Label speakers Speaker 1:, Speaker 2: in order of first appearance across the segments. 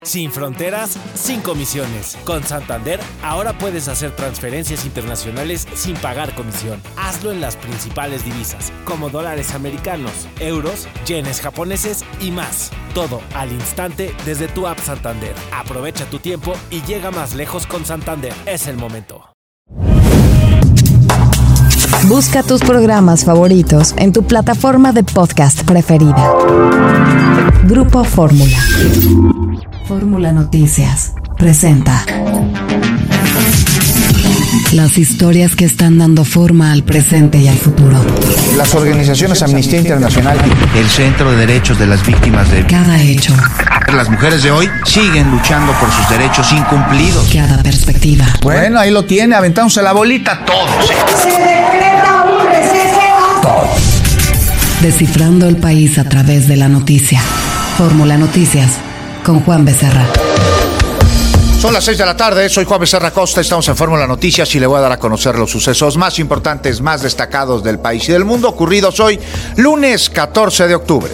Speaker 1: Sin fronteras, sin comisiones. Con Santander, ahora puedes hacer transferencias internacionales sin pagar comisión. Hazlo en las principales divisas, como dólares americanos, euros, yenes japoneses y más. Todo al instante desde tu app Santander. Aprovecha tu tiempo y llega más lejos con Santander. Es el momento.
Speaker 2: Busca tus programas favoritos en tu plataforma de podcast preferida. Grupo Fórmula. Fórmula Noticias presenta las historias que están dando forma al presente y al futuro.
Speaker 3: Las organizaciones Amnistía Internacional,
Speaker 4: el Centro de Derechos de las Víctimas de
Speaker 2: cada hecho.
Speaker 4: Las mujeres de hoy siguen luchando por sus derechos incumplidos.
Speaker 2: Cada perspectiva.
Speaker 3: Bueno, ahí lo tiene, aventándose la bolita todos.
Speaker 5: Se decreta un receso.
Speaker 3: Todos.
Speaker 2: Descifrando el país a través de la noticia. Fórmula Noticias con Juan Becerra.
Speaker 3: Son las 6 de la tarde, soy Juan Becerra Costa, estamos en Fórmula Noticias y le voy a dar a conocer los sucesos más importantes, más destacados del país y del mundo, ocurridos hoy, lunes 14 de octubre.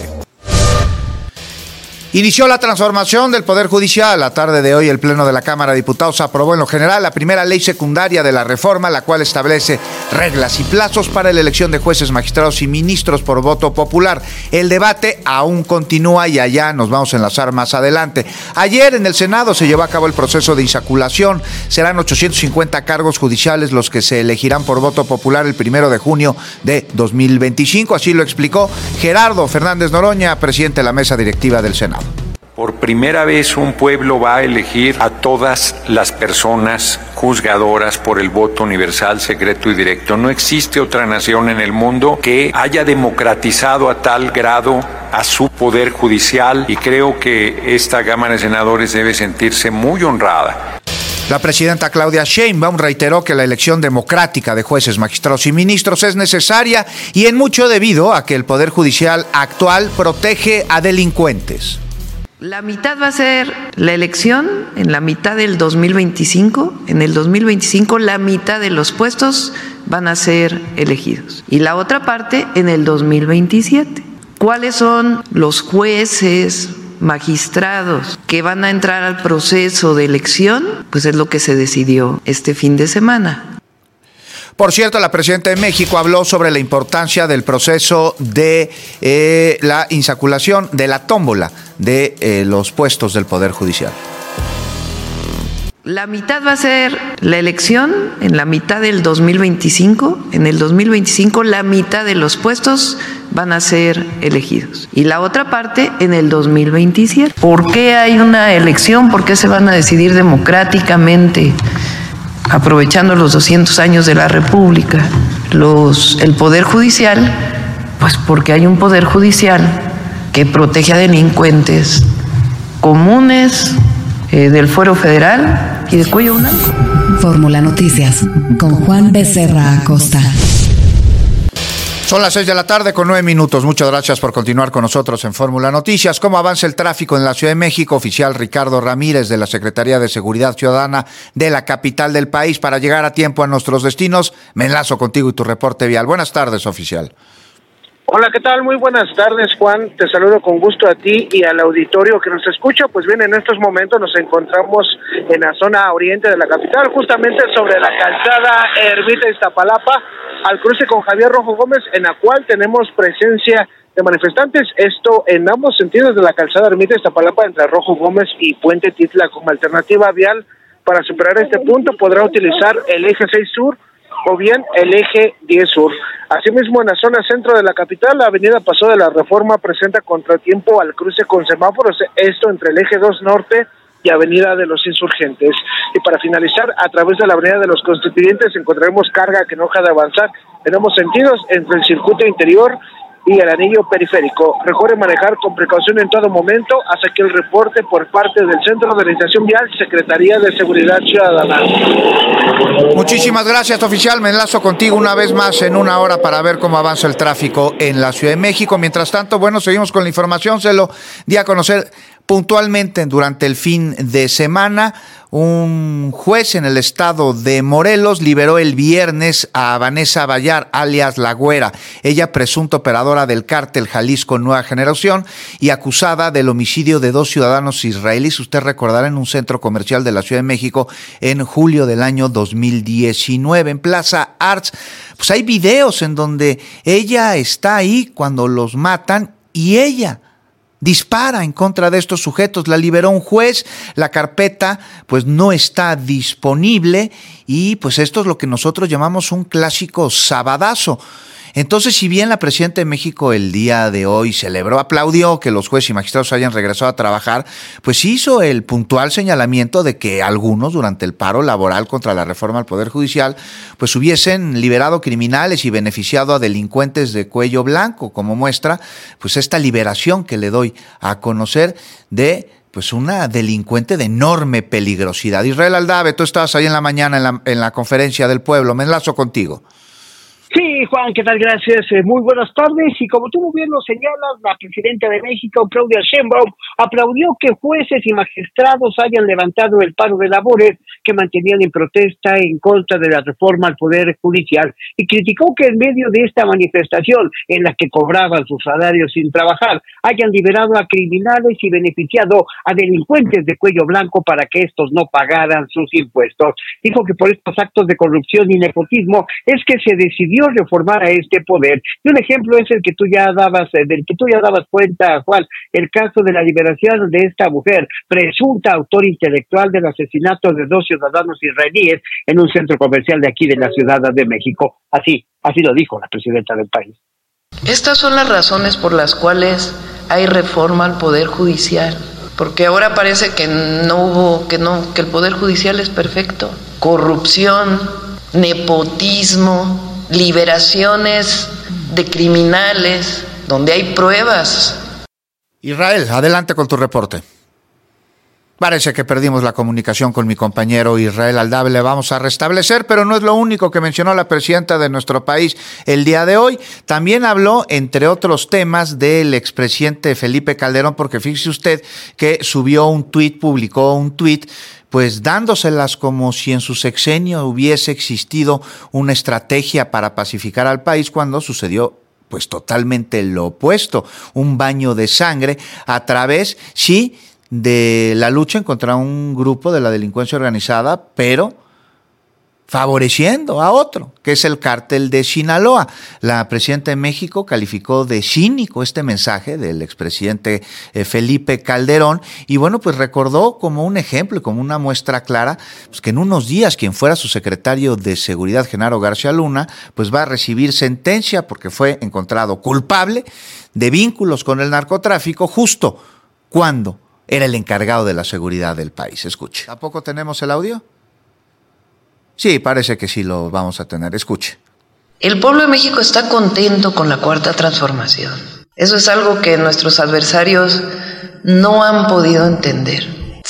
Speaker 3: Inició la transformación del Poder Judicial. La tarde de hoy, el Pleno de la Cámara de Diputados aprobó en lo general la primera ley secundaria de la reforma, la cual establece reglas y plazos para la elección de jueces, magistrados y ministros por voto popular. El debate aún continúa y allá nos vamos a enlazar más adelante. Ayer en el Senado se llevó a cabo el proceso de insaculación. Serán 850 cargos judiciales los que se elegirán por voto popular el 1 de junio de 2025. Así lo explicó Gerardo Fernández Noroña, presidente de la mesa directiva del Senado.
Speaker 6: Por primera vez un pueblo va a elegir a todas las personas juzgadoras por el voto universal, secreto y directo. No existe otra nación en el mundo que haya democratizado a tal grado a su poder judicial y creo que esta Cámara de Senadores debe sentirse muy honrada.
Speaker 3: La presidenta Claudia Sheinbaum reiteró que la elección democrática de jueces, magistrados y ministros es necesaria y en mucho debido a que el Poder Judicial actual protege a delincuentes.
Speaker 7: La mitad va a ser la elección en la mitad del 2025. En el 2025 la mitad de los puestos van a ser elegidos. Y la otra parte en el 2027. ¿Cuáles son los jueces, magistrados que van a entrar al proceso de elección? Pues es lo que se decidió este fin de semana.
Speaker 3: Por cierto, la presidenta de México habló sobre la importancia del proceso de la insaculación, de la tómbola de los puestos del Poder Judicial.
Speaker 7: La mitad va a ser la elección en la mitad del 2025. En el 2025 la mitad de los puestos van a ser elegidos. Y la otra parte en el 2027. ¿Por qué hay una elección? ¿Por qué se van a decidir democráticamente? Aprovechando los 200 años de la República, el Poder Judicial, pues porque hay un Poder Judicial que protege a delincuentes comunes del Fuero Federal y de cuello blanco.
Speaker 2: Fórmula Noticias con Juan Becerra Acosta.
Speaker 3: Son las 6 de la tarde con 9 minutos. Muchas gracias por continuar con nosotros en Fórmula Noticias. ¿Cómo avanza el tráfico en la Ciudad de México? Oficial Ricardo Ramírez de la Secretaría de Seguridad Ciudadana de la capital del país. Para llegar a tiempo a nuestros destinos, me enlazo contigo y tu reporte vial. Buenas tardes, oficial.
Speaker 8: Hola, ¿qué tal? Muy buenas tardes, Juan. Te saludo con gusto a ti y al auditorio que nos escucha. Pues bien, en estos momentos nos encontramos en la zona oriente de la capital, justamente sobre la calzada Ermita Iztapalapa, al cruce con Javier Rojo Gómez, en la cual tenemos presencia de manifestantes, esto en ambos sentidos de la calzada Ermita Iztapalapa, entre Rojo Gómez y Puente Titla. Como alternativa vial para superar este punto podrá utilizar el eje 6 sur o bien el eje 10 sur. Asimismo, en la zona centro de la capital, la avenida Paso de la Reforma presenta contratiempo al cruce con semáforos, esto entre el eje 2 norte y avenida de los Insurgentes. Y para finalizar, a través de la avenida de los Constituyentes encontraremos carga que no deja de avanzar en ambos sentidos entre el circuito interior y el anillo periférico. Recuerde manejar con precaución en todo momento. Hasta aquí el reporte por parte del Centro de Organización Vial, Secretaría de Seguridad Ciudadana.
Speaker 3: Muchísimas gracias, oficial. Me enlazo contigo una vez más en una hora para ver cómo avanza el tráfico en la Ciudad de México. Mientras tanto, bueno, seguimos con la información. Se lo di a conocer Puntualmente, durante el fin de semana, un juez en el estado de Morelos liberó el viernes a Vanessa Bayar, alias La Güera, ella presunta operadora del cártel Jalisco Nueva Generación y acusada del homicidio de 2 ciudadanos israelíes, usted recordará, en un centro comercial de la Ciudad de México en julio del año 2019, en Plaza Arts. Pues hay videos en donde ella está ahí cuando los matan y ella dispara en contra de estos sujetos. La liberó un juez, la carpeta pues no está disponible y pues esto es lo que nosotros llamamos un clásico sabadazo. Entonces, si bien la presidenta de México el día de hoy celebró, aplaudió que los jueces y magistrados hayan regresado a trabajar, pues hizo el puntual señalamiento de que algunos durante el paro laboral contra la reforma al Poder Judicial pues hubiesen liberado criminales y beneficiado a delincuentes de cuello blanco, como muestra pues esta liberación que le doy a conocer de pues una delincuente de enorme peligrosidad. Israel Aldave, tú estabas ahí en la mañana en la conferencia del pueblo, me enlazo contigo.
Speaker 9: Sí, Juan, ¿qué tal? Gracias. Muy buenas tardes. Y como tú muy bien lo señalas, la presidenta de México, Claudia Sheinbaum, aplaudió que jueces y magistrados hayan levantado el paro de labores que mantenían en protesta en contra de la reforma al Poder Judicial y criticó que en medio de esta manifestación en la que cobraban sus salarios sin trabajar, hayan liberado a criminales y beneficiado a delincuentes de cuello blanco para que estos no pagaran sus impuestos. Dijo que por estos actos de corrupción y nepotismo es que se decidió reformar a este poder. Y un ejemplo es el que tú ya dabas, del que tú ya dabas cuenta, Juan, el caso de la liberación de esta mujer, presunta autor intelectual del asesinato de 2 ciudadanos israelíes en un centro comercial de aquí de la Ciudad de México. Así lo dijo la presidenta del país.
Speaker 7: Estas son las razones por las cuales hay reforma al Poder Judicial, porque ahora parece que que el Poder Judicial es perfecto. Corrupción, nepotismo, liberaciones de criminales, donde hay pruebas.
Speaker 3: Israel, adelante con tu reporte. Parece que perdimos la comunicación con mi compañero Israel Aldave, le vamos a restablecer, pero no es lo único que mencionó la presidenta de nuestro país el día de hoy. También habló, entre otros temas, del expresidente Felipe Calderón, porque fíjese usted que publicó un tuit, pues dándoselas como si en su sexenio hubiese existido una estrategia para pacificar al país, cuando sucedió pues totalmente lo opuesto, un baño de sangre a través, sí, de la lucha contra un grupo de la delincuencia organizada, pero favoreciendo a otro, que es el cártel de Sinaloa. La presidenta de México calificó de cínico este mensaje del expresidente Felipe Calderón y bueno, pues recordó como un ejemplo y como una muestra clara, pues que en unos días quien fuera su secretario de Seguridad, Genaro García Luna, pues va a recibir sentencia porque fue encontrado culpable de vínculos con el narcotráfico justo cuando era el encargado de la seguridad del país. Escuche. ¿Tampoco tenemos el audio? Sí, parece que sí lo vamos a tener. Escuche.
Speaker 7: El pueblo de México está contento con la Cuarta Transformación. Eso es algo que nuestros adversarios no han podido entender.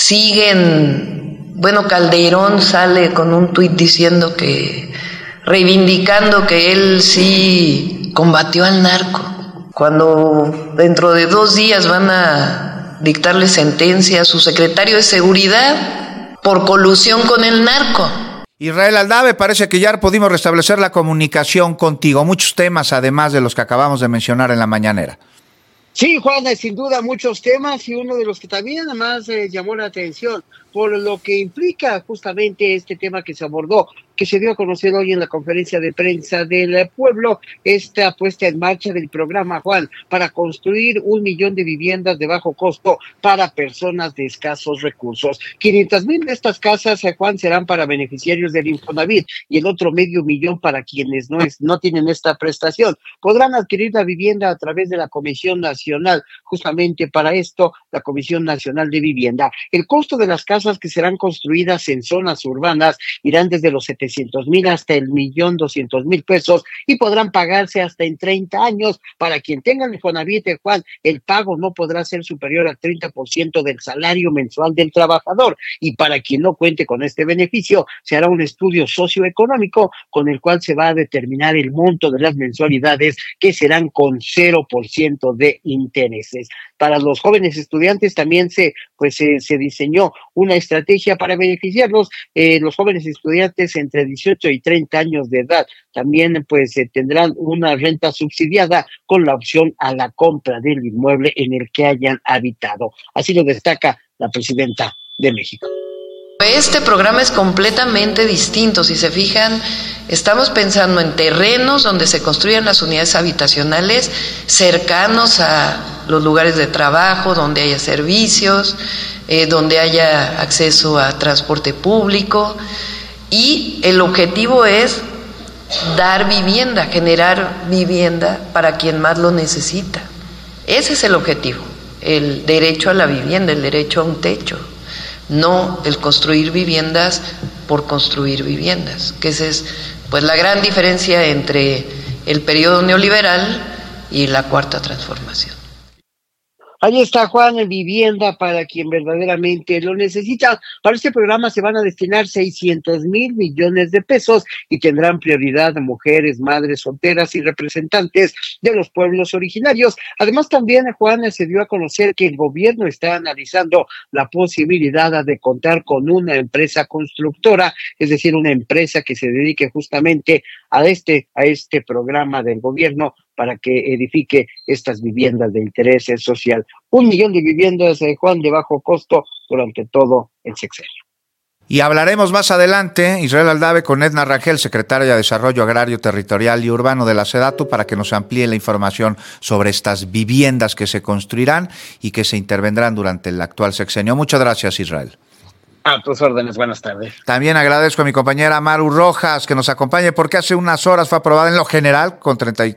Speaker 7: Calderón sale con un tuit diciendo reivindicando que él sí combatió al narco, cuando dentro de 2 días van a dictarle sentencia a su secretario de Seguridad por colusión con el narco.
Speaker 3: Israel Aldave, parece que ya pudimos restablecer la comunicación contigo. Muchos temas, además de los que acabamos de mencionar en la mañanera.
Speaker 9: Sí, Juan, sin duda muchos temas y uno de los que también además llamó la atención por lo que implica justamente este tema que se abordó, que se dio a conocer hoy en la conferencia de prensa del pueblo, esta puesta en marcha del programa, Juan, para construir 1 millón de viviendas de bajo costo para personas de escasos recursos. 500,000 de estas casas, Juan, serán para beneficiarios del Infonavit y el otro 500,000 para quienes no tienen esta prestación. Podrán adquirir la vivienda a través de la Comisión Nacional, justamente para esto, la Comisión Nacional de Vivienda. El costo de las casas que serán construidas en zonas urbanas irán desde los 70 700,000 hasta el 1,200,000 pesos y podrán pagarse hasta en 30 años. Para quien tenga el Infonavit, Juan, el pago no podrá ser superior al 30% del salario mensual del trabajador, y para quien no cuente con este beneficio, se hará un estudio socioeconómico con el cual se va a determinar el monto de las mensualidades, que serán con 0% de intereses. Para los jóvenes estudiantes también se diseñó una estrategia para beneficiarlos. Los jóvenes estudiantes entre 18 y 30 años de edad también tendrán una renta subsidiada con la opción a la compra del inmueble en el que hayan habitado. Así lo destaca la presidenta de México.
Speaker 7: Este programa es completamente distinto. Si se fijan, estamos pensando en terrenos donde se construyan las unidades habitacionales cercanos a los lugares de trabajo, donde haya servicios, donde haya acceso a transporte público, y el objetivo es dar vivienda, generar vivienda para quien más lo necesita. Ese es el objetivo, el derecho a la vivienda, el derecho a un techo. No el construir viviendas por construir viviendas, que esa es la gran diferencia entre el periodo neoliberal y la cuarta transformación.
Speaker 9: Ahí está, Juan, en vivienda para quien verdaderamente lo necesita. Para este programa se van a destinar 600,000 millones de pesos y tendrán prioridad mujeres, madres solteras y representantes de los pueblos originarios. Además, también, Juan, se dio a conocer que el gobierno está analizando la posibilidad de contar con una empresa constructora, es decir, una empresa que se dedique justamente a este programa del gobierno para que edifique estas viviendas de interés social. 1 millón de viviendas, Juan, de bajo costo durante todo el sexenio.
Speaker 3: Y hablaremos más adelante, Israel Aldave, con Edna Rangel, secretaria de Desarrollo Agrario, Territorial y Urbano de la SEDATU, para que nos amplíe la información sobre estas viviendas que se construirán y que se intervendrán durante el actual sexenio. Muchas gracias, Israel.
Speaker 9: A tus órdenes, buenas tardes.
Speaker 3: También agradezco a mi compañera Maru Rojas que nos acompañe, porque hace unas horas fue aprobada en lo general con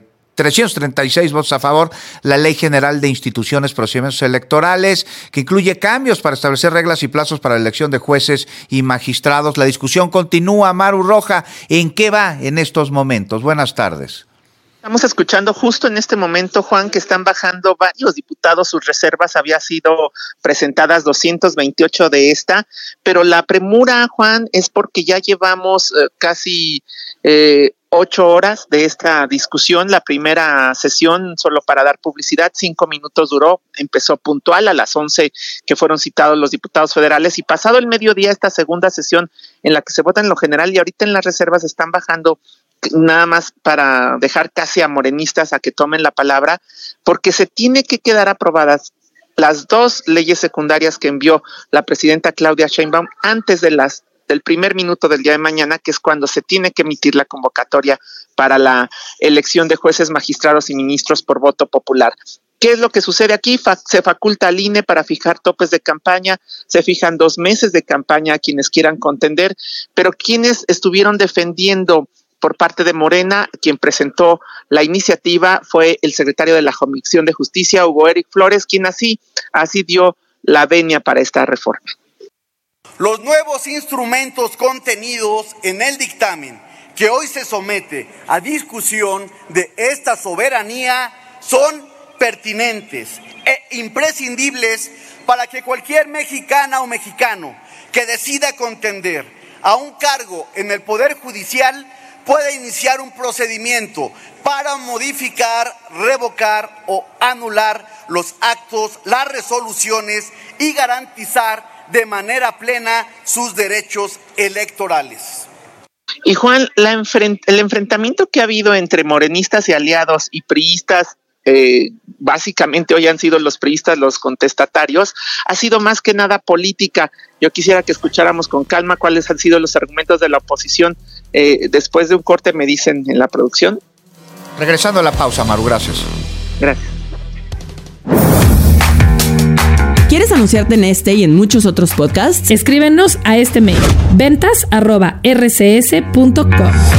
Speaker 3: 336 votos a favor, la Ley General de Instituciones, Procedimientos Electorales, que incluye cambios para establecer reglas y plazos para la elección de jueces y magistrados. La discusión continúa. Maru Roja, ¿en qué va en estos momentos? Buenas tardes.
Speaker 10: Estamos escuchando justo en este momento, Juan, que están bajando varios diputados sus reservas. Había sido presentadas 228 de esta, pero la premura, Juan, es porque ya llevamos casi 8 horas de esta discusión. La primera sesión, solo para dar publicidad, 5 minutos duró, empezó puntual a las 11 que fueron citados los diputados federales, y pasado el mediodía esta segunda sesión en la que se vota en lo general, y ahorita en las reservas están bajando nada más para dejar casi a morenistas a que tomen la palabra, porque se tiene que quedar aprobadas las 2 leyes secundarias que envió la presidenta Claudia Sheinbaum antes del primer minuto del día de mañana, que es cuando se tiene que emitir la convocatoria para la elección de jueces, magistrados y ministros por voto popular. ¿Qué es lo que sucede aquí? Se faculta al INE para fijar topes de campaña, se fijan 2 meses de campaña a quienes quieran contender, pero quienes estuvieron defendiendo por parte de Morena, quien presentó la iniciativa fue el secretario de la Comisión de Justicia, Hugo Eric Flores, quien así dio la venia para esta reforma.
Speaker 11: Los nuevos instrumentos contenidos en el dictamen que hoy se somete a discusión de esta soberanía son pertinentes e imprescindibles para que cualquier mexicana o mexicano que decida contender a un cargo en el Poder Judicial pueda iniciar un procedimiento para modificar, revocar o anular los actos, las resoluciones y garantizar de manera plena sus derechos electorales.
Speaker 10: Y Juan, el enfrentamiento que ha habido entre morenistas y aliados y priistas, básicamente hoy han sido los priistas los contestatarios, ha sido más que nada política. Yo quisiera que escucháramos con calma cuáles han sido los argumentos de la oposición. Después de un corte me dicen en la producción.
Speaker 3: Regresando a la pausa, Maru, gracias.
Speaker 10: Gracias.
Speaker 12: ¿Quieres anunciarte en este y en muchos otros podcasts?
Speaker 13: Escríbenos a este mail: ventas@rcs.com.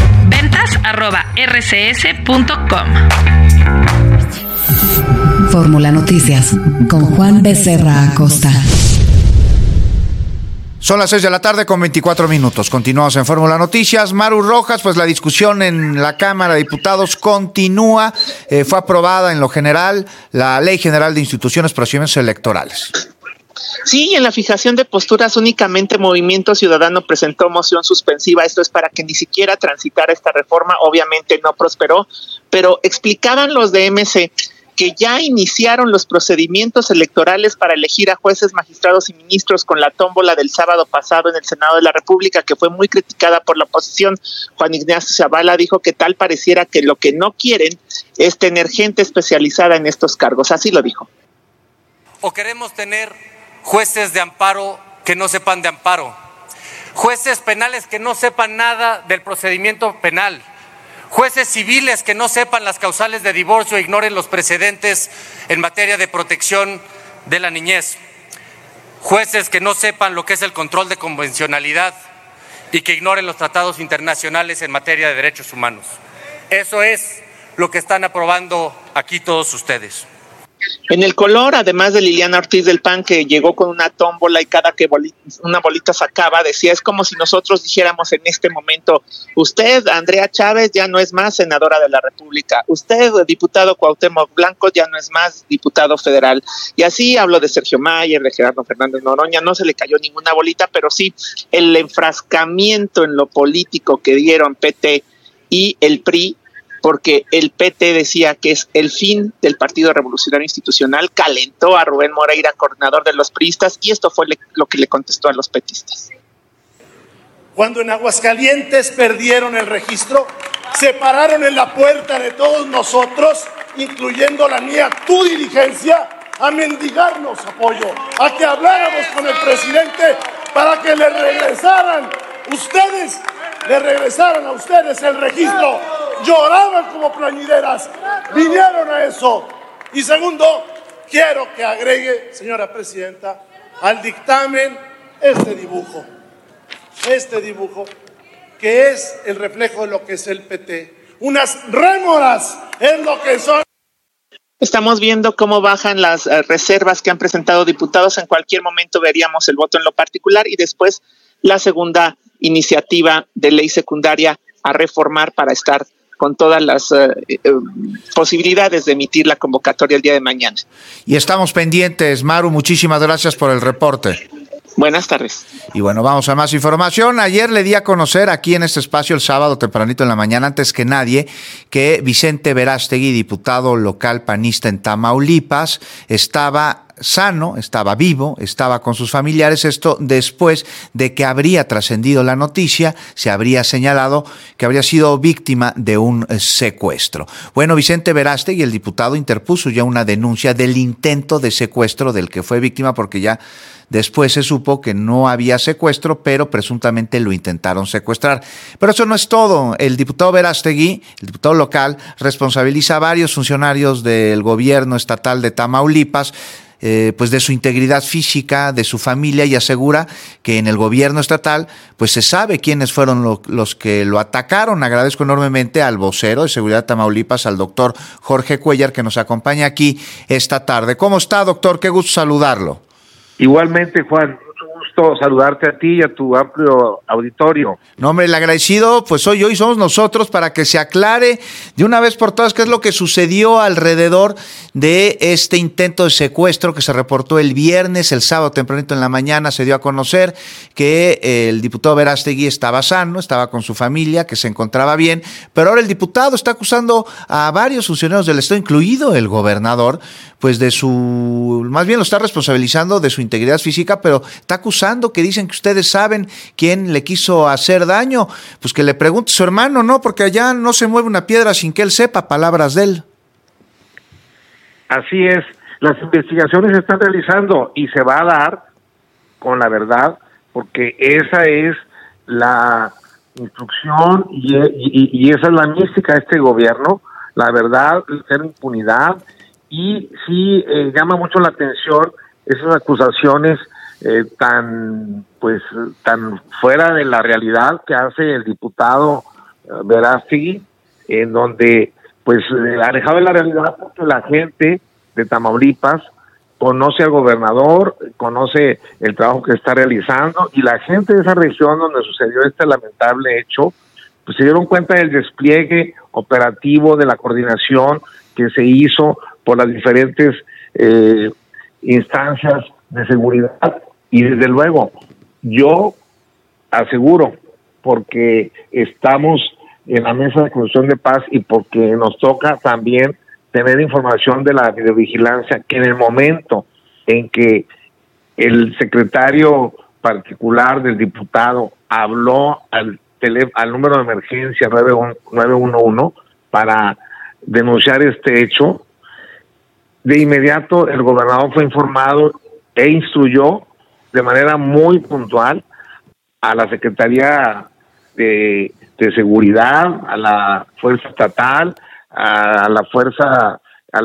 Speaker 2: ventas@rcs.com. Fórmula Noticias con Juan Becerra Acosta.
Speaker 3: Son las 6 de la tarde con 24 minutos. Continuamos en Fórmula Noticias. Maru Rojas, pues la discusión en la Cámara de Diputados continúa. Fue aprobada en lo general la Ley General de Instituciones y Procedimientos Electorales.
Speaker 10: Sí, en la fijación de posturas únicamente Movimiento Ciudadano presentó moción suspensiva. Esto es para que ni siquiera transitara esta reforma. Obviamente no prosperó, pero explicaban los de MC que ya iniciaron los procedimientos electorales para elegir a jueces, magistrados y ministros con la tómbola del sábado pasado en el Senado de la República, que fue muy criticada por la oposición. Juan Ignacio Zavala dijo que tal pareciera que lo que no quieren es tener gente especializada en estos cargos. Así lo dijo.
Speaker 13: O queremos tener jueces de amparo que no sepan de amparo, jueces penales que no sepan nada del procedimiento penal, jueces civiles que no sepan las causales de divorcio e ignoren los precedentes en materia de protección de la niñez, jueces que no sepan lo que es el control de convencionalidad y que ignoren los tratados internacionales en materia de derechos humanos. Eso es lo que están aprobando aquí todos ustedes.
Speaker 10: En el color, además de Liliana Ortiz del PAN, que llegó con una tómbola y cada que una bolita sacaba, decía, es como si nosotros dijéramos en este momento, usted, Andrea Chávez, ya no es más senadora de la República, usted, diputado Cuauhtémoc Blanco, ya no es más diputado federal. Y así hablo de Sergio Mayer, de Gerardo Fernández Noroña, no se le cayó ninguna bolita, pero sí el enfrascamiento en lo político que dieron PT y el PRI, porque el PT decía que es el fin del Partido Revolucionario Institucional, calentó a Rubén Moreira, coordinador de los priistas, y esto fue lo que le contestó a los petistas.
Speaker 14: Cuando en Aguascalientes perdieron el registro, se pararon en la puerta de todos nosotros, incluyendo la mía, tu dirigencia, a mendigarnos apoyo, a que habláramos con el presidente para que le regresaran a ustedes el registro. Lloraban como plañideras, vinieron a eso. Y segundo, quiero que agregue, señora presidenta, al dictamen este dibujo, que es el reflejo de lo que es el PT. Unas rémoras es lo que son.
Speaker 10: Estamos viendo cómo bajan las reservas que han presentado diputados. En cualquier momento veríamos el voto en lo particular y después la segunda iniciativa de ley secundaria a reformar para estar con todas las posibilidades de emitir la convocatoria el día de mañana.
Speaker 3: Y estamos pendientes, Maru, muchísimas gracias por el reporte.
Speaker 10: Buenas tardes.
Speaker 3: Y bueno, vamos a más información. Ayer le di a conocer aquí en este espacio el sábado tempranito en la mañana, antes que nadie, que Vicente Verástegui, diputado local panista en Tamaulipas, estaba sano, estaba vivo, estaba con sus familiares. Esto después de que habría trascendido la noticia, se habría señalado que habría sido víctima de un secuestro. Bueno, Vicente Verástegui, el diputado, interpuso ya una denuncia del intento de secuestro del que fue víctima, porque ya después se supo que no había secuestro, pero presuntamente lo intentaron secuestrar. Pero eso no es todo. El diputado Verástegui, el diputado local, responsabiliza a varios funcionarios del gobierno estatal de Tamaulipas, pues de su integridad física, de su familia, y asegura que en el gobierno estatal pues se sabe quiénes fueron los que lo atacaron. Agradezco enormemente al vocero de Seguridad de Tamaulipas, al doctor Jorge Cuellar, que nos acompaña aquí esta tarde. ¿Cómo está, doctor? Qué gusto saludarlo.
Speaker 15: Igualmente, Juan, mucho gusto saludarte a ti y a tu amplio auditorio.
Speaker 3: No, hombre, el agradecido pues hoy somos nosotros, para que se aclare de una vez por todas qué es lo que sucedió alrededor de este intento de secuestro que se reportó el viernes. El sábado tempranito en la mañana se dio a conocer que el diputado Verástegui estaba sano, estaba con su familia, que se encontraba bien, pero ahora el diputado está acusando a varios funcionarios del Estado, incluido el gobernador, pues más bien lo está responsabilizando de su integridad física, pero está acusando que dicen que ustedes saben quién le quiso hacer daño. Pues que le pregunte a su hermano, ¿no? Porque allá no se mueve una piedra sin que él sepa, palabras de él.
Speaker 15: Así es, las investigaciones se están realizando y se va a dar con la verdad, porque esa es la instrucción y esa es la mística de este gobierno, la verdad, la impunidad. Y sí llama mucho la atención esas acusaciones tan fuera de la realidad que hace el diputado Verástegui, en donde pues alejado de la realidad, porque la gente de Tamaulipas conoce al gobernador, conoce el trabajo que está realizando, y la gente de esa región donde sucedió este lamentable hecho, pues se dieron cuenta del despliegue operativo, de la coordinación que se hizo por las diferentes instancias de seguridad. Y desde luego, yo aseguro, porque estamos en la mesa de construcción de paz y porque nos toca también tener información de la videovigilancia, que en el momento en que el secretario particular del diputado habló al número de emergencia 911 para denunciar este hecho, de inmediato el gobernador fue informado e instruyó de manera muy puntual a la Secretaría de Seguridad, a la Fuerza Estatal, a la Fuerza, a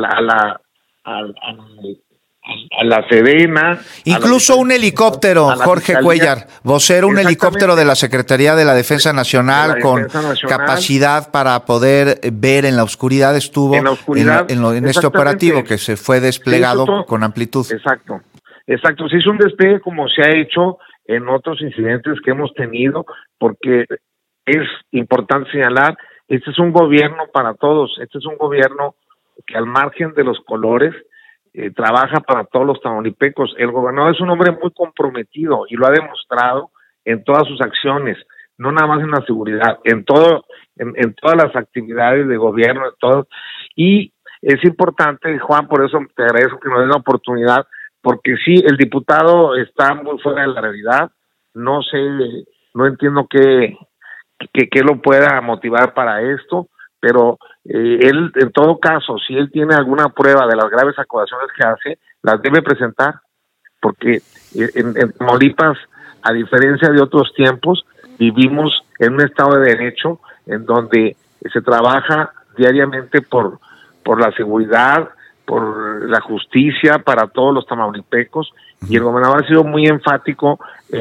Speaker 15: la Sedena.
Speaker 3: Incluso un helicóptero, Jorge Cuellar, vocero, un helicóptero de la Secretaría de la Defensa Nacional con capacidad para poder ver en la oscuridad estuvo en este operativo que se fue desplegado con amplitud.
Speaker 15: Exacto, se hizo un despliegue como se ha hecho en otros incidentes que hemos tenido, porque es importante señalar, este es un gobierno para todos, este es un gobierno que al margen de los colores trabaja para todos los tamaulipecos. El gobernador es un hombre muy comprometido y lo ha demostrado en todas sus acciones, no nada más en la seguridad, en todas las actividades de gobierno, en todo. Y es importante, Juan, por eso te agradezco que nos den la oportunidad, porque sí, el diputado está muy fuera de la realidad, no entiendo qué lo pueda motivar para esto, pero él, en todo caso, si él tiene alguna prueba de las graves acusaciones que hace, las debe presentar, porque en Tamaulipas, a diferencia de otros tiempos, vivimos en un estado de derecho en donde se trabaja diariamente por la seguridad, por la justicia para todos los tamaulipecos, y el gobernador ha sido muy enfático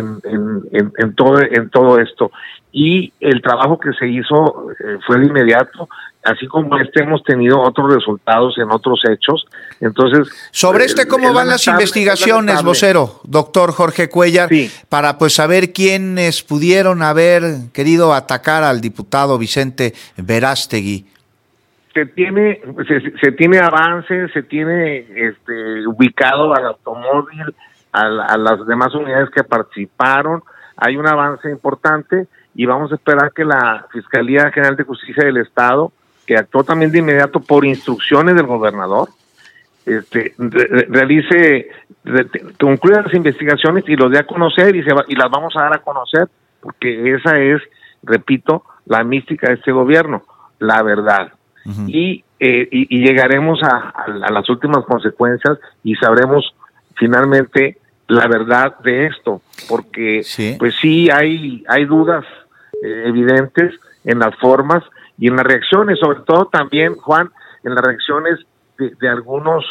Speaker 15: en todo esto. Y el trabajo que se hizo fue de inmediato, así como hemos tenido otros resultados en otros hechos. Entonces,
Speaker 3: sobre ¿cómo van las investigaciones, vocero, doctor Jorge Cuellar, para pues saber quiénes pudieron haber querido atacar al diputado Vicente Verástegui?
Speaker 15: Se tiene avance, se tiene ubicado al automóvil, a las demás unidades que participaron. Hay un avance importante y vamos a esperar que la Fiscalía General de Justicia del Estado, que actuó también de inmediato por instrucciones del gobernador, concluya las investigaciones y los dé a conocer y las vamos a dar a conocer, porque esa es, repito, la mística de este gobierno, la verdad. Uh-huh. Y llegaremos a las últimas consecuencias y sabremos finalmente la verdad de esto, porque pues sí hay dudas evidentes en las formas y en las reacciones, sobre todo también, Juan, en las reacciones de algunos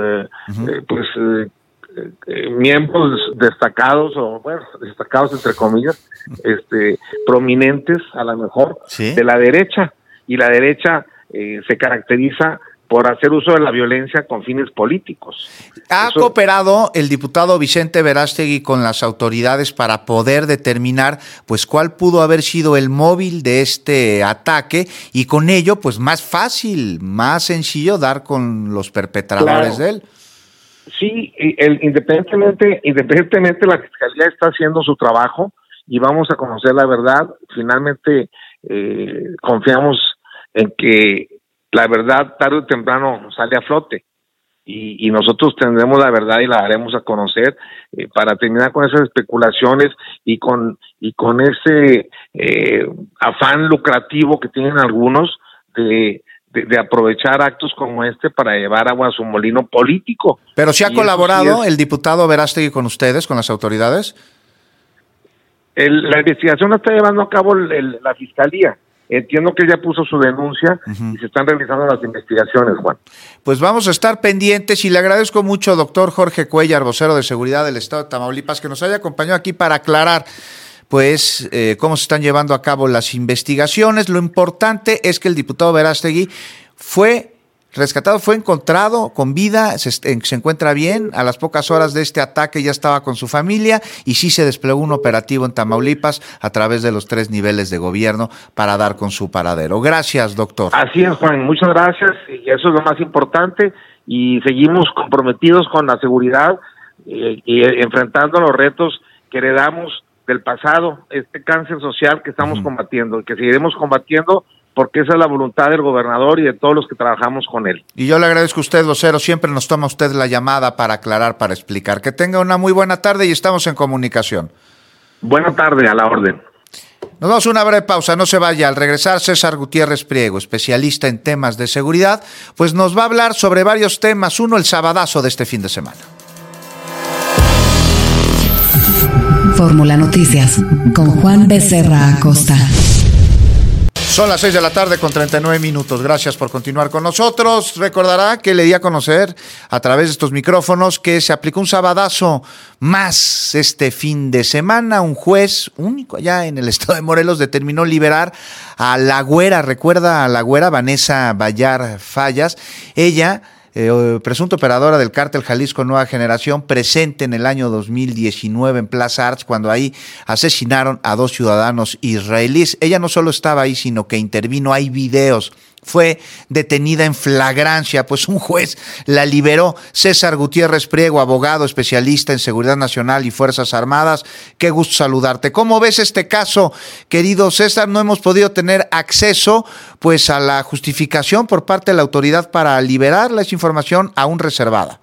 Speaker 15: miembros destacados, o bueno, destacados entre comillas, prominentes a lo mejor de la derecha, y la derecha se caracteriza por hacer uso de la violencia con fines políticos.
Speaker 3: ¿Ha cooperado el diputado Vicente Verástegui con las autoridades para poder determinar pues cuál pudo haber sido el móvil de este ataque y con ello pues más fácil, más sencillo dar con los perpetradores de él?
Speaker 15: Sí, independientemente la Fiscalía está haciendo su trabajo y vamos a conocer la verdad. Finalmente confiamos en que la verdad tarde o temprano sale a flote y nosotros tendremos la verdad y la daremos a conocer para terminar con esas especulaciones y con ese afán lucrativo que tienen algunos de aprovechar actos como este para llevar agua a su molino político.
Speaker 3: ¿Pero sí ha colaborado el diputado Verástegui con ustedes, con las autoridades?
Speaker 15: La investigación la está llevando a cabo la Fiscalía. Entiendo que ella puso su denuncia y se están realizando las investigaciones, Juan.
Speaker 3: Pues vamos a estar pendientes y le agradezco mucho, doctor Jorge Cuellar, vocero de Seguridad del Estado de Tamaulipas, que nos haya acompañado aquí para aclarar pues cómo se están llevando a cabo las investigaciones. Lo importante es que el diputado Verástegui fue rescatado, fue encontrado con vida, se encuentra bien, a las pocas horas de este ataque ya estaba con su familia y sí se desplegó un operativo en Tamaulipas a través de los 3 niveles de gobierno para dar con su paradero. Gracias, doctor.
Speaker 15: Así es, Juan, muchas gracias, y eso es lo más importante, y seguimos comprometidos con la seguridad y enfrentando los retos que heredamos del pasado, este cáncer social que estamos combatiendo y que seguiremos combatiendo, porque esa es la voluntad del gobernador y de todos los que trabajamos con él.
Speaker 3: Y yo le agradezco a usted, vocero, siempre nos toma usted la llamada para aclarar, para explicar. Que tenga una muy buena tarde y estamos en comunicación.
Speaker 15: Buena tarde, a la orden.
Speaker 3: Nos vamos a una breve pausa, no se vaya. Al regresar, César Gutiérrez Priego, especialista en temas de seguridad, pues nos va a hablar sobre varios temas. Uno, el sabadazo de este fin de semana.
Speaker 2: Fórmula Noticias, con Juan Becerra Acosta.
Speaker 3: Son las 6:39 p.m. Gracias por continuar con nosotros. Recordará que le di a conocer a través de estos micrófonos que se aplicó un sabadazo más este fin de semana. Un juez único allá en el estado de Morelos determinó liberar a la güera. ¿Recuerda a la güera? Vanessa Bayar Fallas. Ella, presunta operadora del cártel Jalisco Nueva Generación, presente en el año 2019 en Plaza Arts, cuando ahí asesinaron a 2 ciudadanos israelíes. Ella no solo estaba ahí, sino que intervino. Hay videos. Fue detenida en flagrancia, pues un juez la liberó. César Gutiérrez Priego, abogado, especialista en seguridad nacional y Fuerzas Armadas. Qué gusto saludarte. ¿Cómo ves este caso, querido César? No hemos podido tener acceso pues a la justificación por parte de la autoridad para liberarla. Es información aún reservada.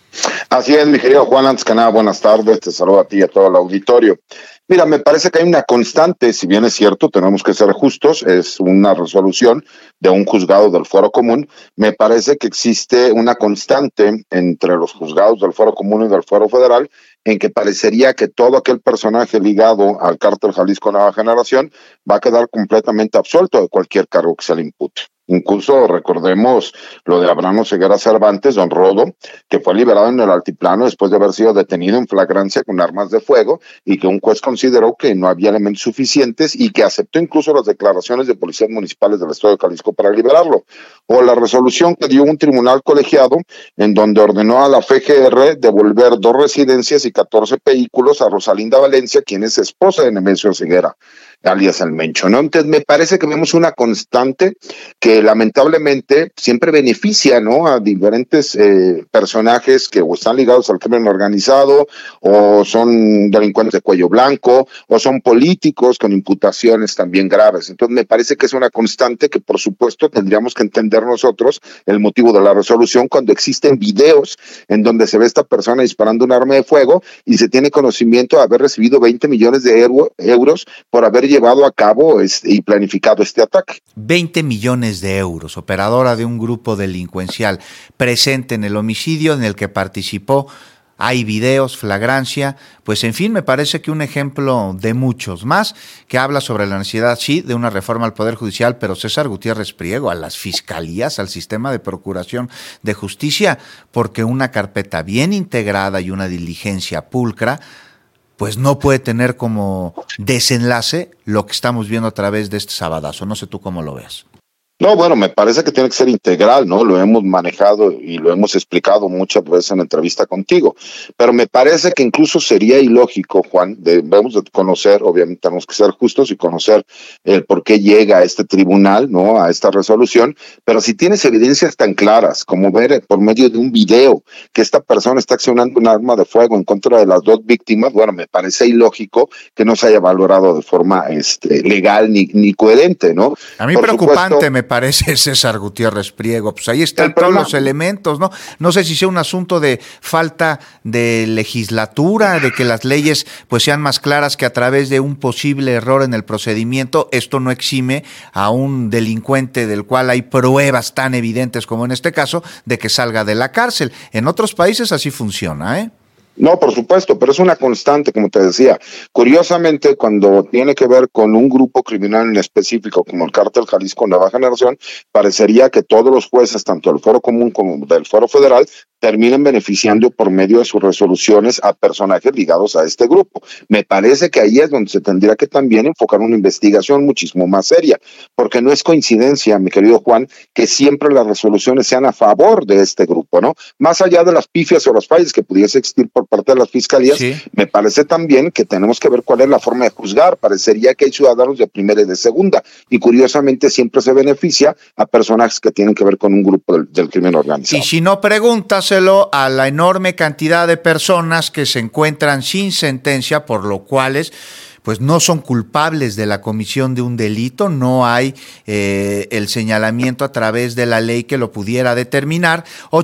Speaker 16: Así es, mi querido Juan, antes que nada, buenas tardes, te saludo a ti y a todo el auditorio. Mira, me parece que hay una constante, si bien es cierto, tenemos que ser justos, es una resolución de un juzgado del Fuero Común. Me parece que existe una constante entre los juzgados del Fuero Común y del Fuero Federal, en que parecería que todo aquel personaje ligado al cártel Jalisco Nueva Generación va a quedar completamente absuelto de cualquier cargo que se le impute. Incluso recordemos lo de Abraham Oseguera Cervantes, don Rodo, que fue liberado en el altiplano después de haber sido detenido en flagrancia con armas de fuego y que un juez consideró que no había elementos suficientes y que aceptó incluso las declaraciones de policías municipales del estado de Jalisco para liberarlo. O la resolución que dio un tribunal colegiado en donde ordenó a la FGR devolver 2 residencias y 14 vehículos a Rosalinda Valencia, quien es esposa de Nemesio Oseguera, alias El Mencho, ¿no? Entonces me parece que vemos una constante que lamentablemente siempre beneficia, ¿no?, a diferentes personajes que o están ligados al crimen organizado, o son delincuentes de cuello blanco, o son políticos con imputaciones también graves. Entonces me parece que es una constante que por supuesto tendríamos que entender nosotros el motivo de la resolución cuando existen videos en donde se ve esta persona disparando un arma de fuego y se tiene conocimiento de haber recibido 20 millones de euros por haber llevado a cabo y planificado este ataque.
Speaker 3: 20 millones de euros, operadora de un grupo delincuencial presente en el homicidio en el que participó. Hay videos, flagrancia, pues en fin, me parece que un ejemplo de muchos más que habla sobre la necesidad, sí, de una reforma al Poder Judicial, pero César Gutiérrez Priego, a las fiscalías, al sistema de procuración de justicia, porque una carpeta bien integrada y una diligencia pulcra pues no puede tener como desenlace lo que estamos viendo a través de este sabadazo. No sé tú cómo lo veas.
Speaker 16: No, bueno, me parece que tiene que ser integral, ¿no? Lo hemos manejado y lo hemos explicado muchas veces en la entrevista contigo, pero me parece que incluso sería ilógico, Juan, debemos de conocer, obviamente tenemos que ser justos y conocer el por qué llega a este tribunal, ¿no?, a esta resolución, pero si tienes evidencias tan claras como ver por medio de un video que esta persona está accionando un arma de fuego en contra de las 2 víctimas, bueno, me parece ilógico que no se haya valorado de forma legal ni coherente, ¿no?
Speaker 3: A mí por preocupante supuesto, me parece César Gutiérrez Priego, pues ahí están todos los elementos, ¿no? No sé si sea un asunto de falta de legislatura, de que las leyes pues sean más claras, que a través de un posible error en el procedimiento, esto no exime a un delincuente del cual hay pruebas tan evidentes como en este caso, de que salga de la cárcel. En otros países así funciona, ¿eh?
Speaker 16: No, por supuesto, pero es una constante, como te decía. Curiosamente, cuando tiene que ver con un grupo criminal en específico, como el Cártel Jalisco Nueva Generación, parecería que todos los jueces, tanto del Fuero Común como del Fuero Federal, terminen beneficiando por medio de sus resoluciones a personajes ligados a este grupo. Me parece que ahí es donde se tendría que también enfocar una investigación muchísimo más seria, porque no es coincidencia, mi querido Juan, que siempre las resoluciones sean a favor de este grupo, ¿no? Más allá de las pifias o las fallas que pudiese existir por parte de las fiscalías, sí, me parece también que tenemos que ver cuál es la forma de juzgar. Parecería que hay ciudadanos de primera y de segunda, y curiosamente siempre se beneficia a personajes que tienen que ver con un grupo del crimen organizado.
Speaker 3: Y si no, pregúntaselo a la enorme cantidad de personas que se encuentran sin sentencia, por lo cuales pues no son culpables de la comisión de un delito, no hay el señalamiento a través de la ley que lo pudiera determinar.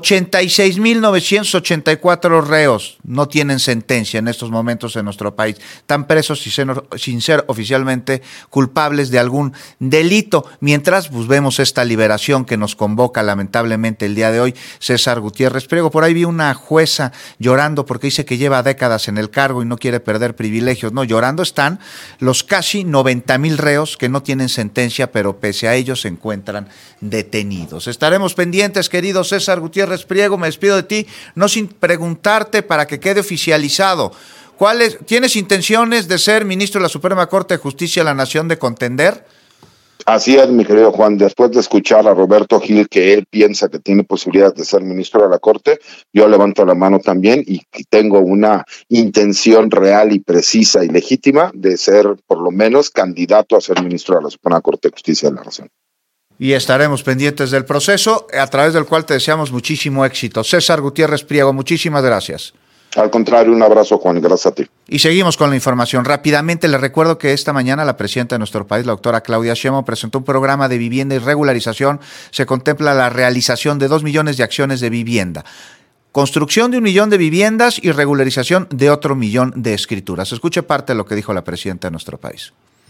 Speaker 3: 86,984 reos no tienen sentencia en estos momentos en nuestro país, están presos sin ser oficialmente culpables de algún delito, mientras pues vemos esta liberación que nos convoca lamentablemente el día de hoy, César Gutiérrez Priego. Por ahí vi una jueza llorando porque dice que lleva décadas en el cargo y no quiere perder privilegios. No, llorando están los casi 90,000 reos que no tienen sentencia, pero pese a ello se encuentran detenidos. Estaremos pendientes, querido César Gutiérrez Priego. Me despido de ti, no sin preguntarte para que quede oficializado. ¿Tienes intenciones de ser ministro de la Suprema Corte de Justicia de la Nación, de contender?
Speaker 16: Así es, mi querido Juan, después de escuchar a Roberto Gil que él piensa que tiene posibilidades de ser ministro de la Corte, yo levanto la mano también y tengo una intención real y precisa y legítima de ser por lo menos candidato a ser ministro de la Suprema Corte de Justicia de la Nación.
Speaker 3: Y estaremos pendientes del proceso, a través del cual te deseamos muchísimo éxito. César Gutiérrez Priego, muchísimas gracias.
Speaker 16: Al contrario, un abrazo, Juan, gracias a ti.
Speaker 3: Y seguimos con la información. Rápidamente les recuerdo que esta mañana la presidenta de nuestro país, la doctora Claudia Sheinbaum, presentó un programa de vivienda y regularización. Se contempla la realización de 2 millones de acciones de vivienda, construcción de 1 millón de viviendas y regularización de otro 1 millón de escrituras. Escuche parte de lo que dijo la presidenta de nuestro país.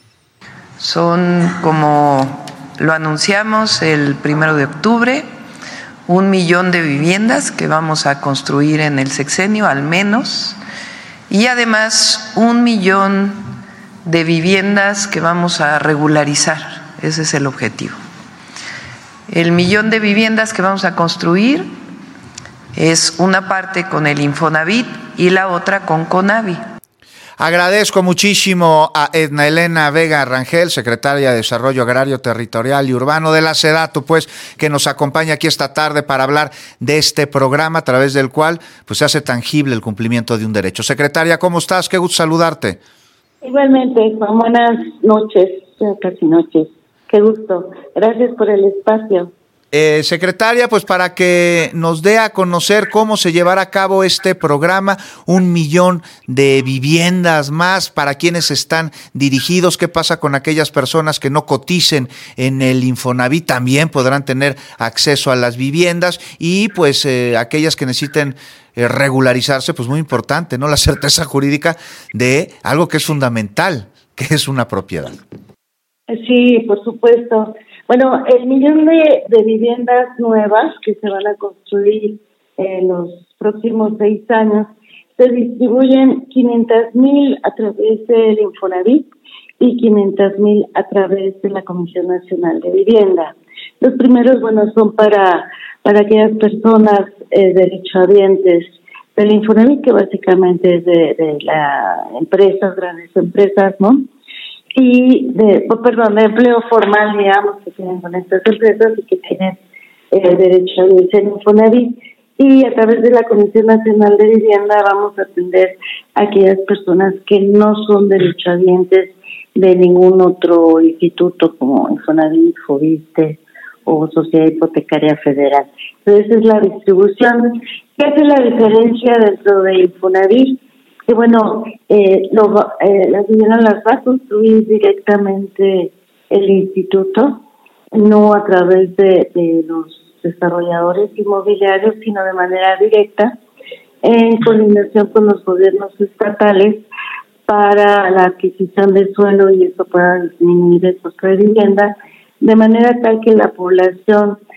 Speaker 7: Son, como lo anunciamos el 1 de octubre, 1 millón de viviendas que vamos a construir en el sexenio, al menos, y además 1 millón de viviendas que vamos a regularizar. Ese es el objetivo. El 1 millón de viviendas que vamos a construir es una parte con el Infonavit y la otra con Conavi.
Speaker 3: Agradezco muchísimo a Edna Elena Vega Rangel, secretaria de Desarrollo Agrario, Territorial y Urbano de la SEDATU, pues, que nos acompaña aquí esta tarde para hablar de este programa a través del cual pues se hace tangible el cumplimiento de un derecho. Secretaria, ¿cómo estás? Qué gusto saludarte.
Speaker 17: Igualmente, Juan, buenas noches, casi noches. Qué gusto. Gracias por el espacio.
Speaker 3: Secretaria, pues para que nos dé a conocer cómo se llevará a cabo este programa, 1 millón de viviendas más, para quienes están dirigidos, qué pasa con aquellas personas que no coticen en el Infonavit, también podrán tener acceso a las viviendas, y pues aquellas que necesiten regularizarse, pues muy importante, ¿no? La certeza jurídica de algo que es fundamental, que es una propiedad.
Speaker 17: Sí, por supuesto. Bueno, el 1 millón de viviendas nuevas que se van a construir en los próximos 6 años, se distribuyen 500,000 a través del Infonavit y 500,000 a través de la Comisión Nacional de Vivienda. Los primeros, bueno, son para aquellas personas derechohabientes del Infonavit, que básicamente es de las empresas, grandes empresas, ¿no? Y de empleo formal, digamos, que tienen con estas empresas y que tienen derecho a vivir en Infonavit. Y a través de la Comisión Nacional de Vivienda vamos a atender a aquellas personas que no son derechohabientes de ningún otro instituto como Infonavit, Fobiste o Sociedad Hipotecaria Federal. Entonces esa es la distribución. ¿Qué hace la diferencia dentro de Infonavit? Que bueno, las viviendas las va a construir directamente el instituto, no a través de los desarrolladores inmobiliarios, sino de manera directa, en coordinación con los gobiernos estatales para la adquisición de suelo, y eso pueda disminuir el costo de vivienda, de manera tal que la población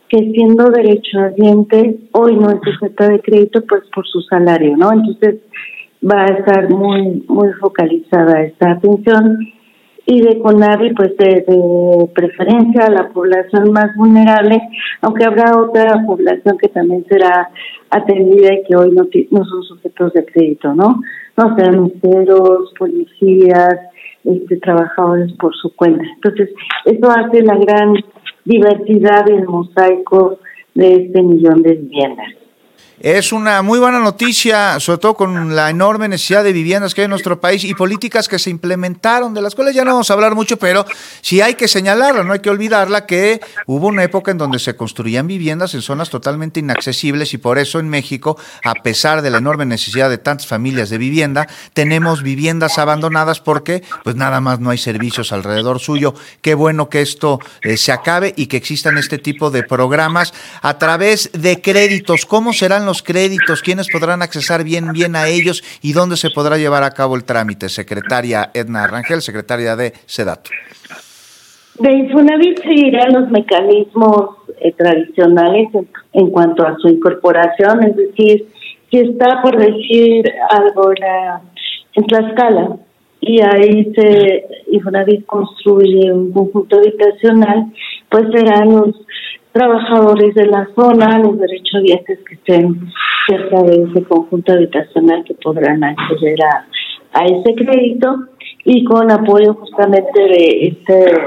Speaker 17: que siendo derechohabiente hoy no es sujeta de crédito pues por su salario, ¿no? Entonces va a estar muy focalizada esta atención, y de CONAVI pues de preferencia a la población más vulnerable, aunque habrá otra población que también será atendida y que hoy no son sujetos de crédito, ¿no? No sean meseros, policías, trabajadores por su cuenta. Entonces, eso hace la gran diversidad del mosaico de este millón de viviendas.
Speaker 3: Es una muy buena noticia, sobre todo con la enorme necesidad de viviendas que hay en nuestro país y políticas que se implementaron, de las cuales ya no vamos a hablar mucho, pero sí hay que señalarla, no hay que olvidarla, que hubo una época en donde se construían viviendas en zonas totalmente inaccesibles, y por eso en México, a pesar de la enorme necesidad de tantas familias de vivienda, tenemos viviendas abandonadas porque pues nada más no hay servicios alrededor suyo. Qué bueno que esto se acabe y que existan este tipo de programas a través de créditos. ¿Cómo serán los créditos? ¿Quiénes podrán accesar bien a ellos y dónde se podrá llevar a cabo el trámite? Secretaria Edna Rangel, secretaria de SEDATU.
Speaker 17: De Infonavit seguirán los mecanismos tradicionales en cuanto a su incorporación, es decir, si está por decir algo en Tlaxcala y ahí Infonavit construye un conjunto habitacional, pues serán los trabajadores de la zona, los derechohabientes que estén cerca de ese conjunto habitacional, que podrán acceder a ese crédito, y con apoyo justamente de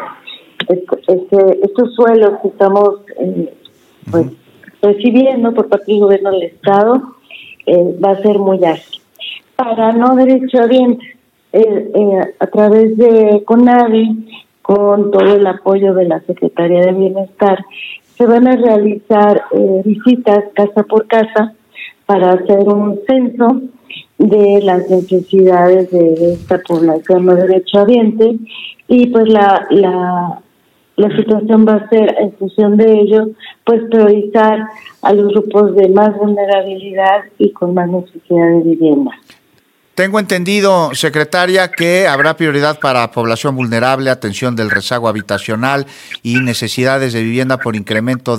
Speaker 17: estos suelos que estamos pues recibiendo por parte del gobierno del Estado, va a ser muy ágil. Para no derechohabientes, a través de CONAVI, con todo el apoyo de la Secretaría de Bienestar, se van a realizar visitas casa por casa para hacer un censo de las necesidades de esta población no derechohabiente, y pues la situación va a ser, en función de ello, pues priorizar a los grupos de más vulnerabilidad y con más necesidad de vivienda.
Speaker 3: Tengo entendido, secretaria, que habrá prioridad para población vulnerable, atención del rezago habitacional y necesidades de vivienda por incremento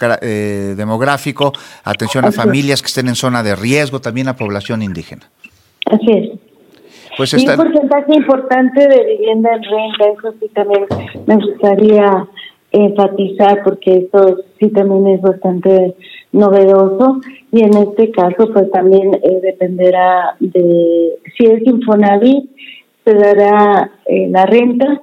Speaker 3: demográfico, atención a familias que estén en zona de riesgo, también a población indígena.
Speaker 17: Así es.
Speaker 3: Pues
Speaker 17: y un porcentaje importante de vivienda en renta, eso sí también me gustaría enfatizar, porque eso sí también es bastante novedoso, y en este caso pues también dependerá de si es Infonavit, se dará la renta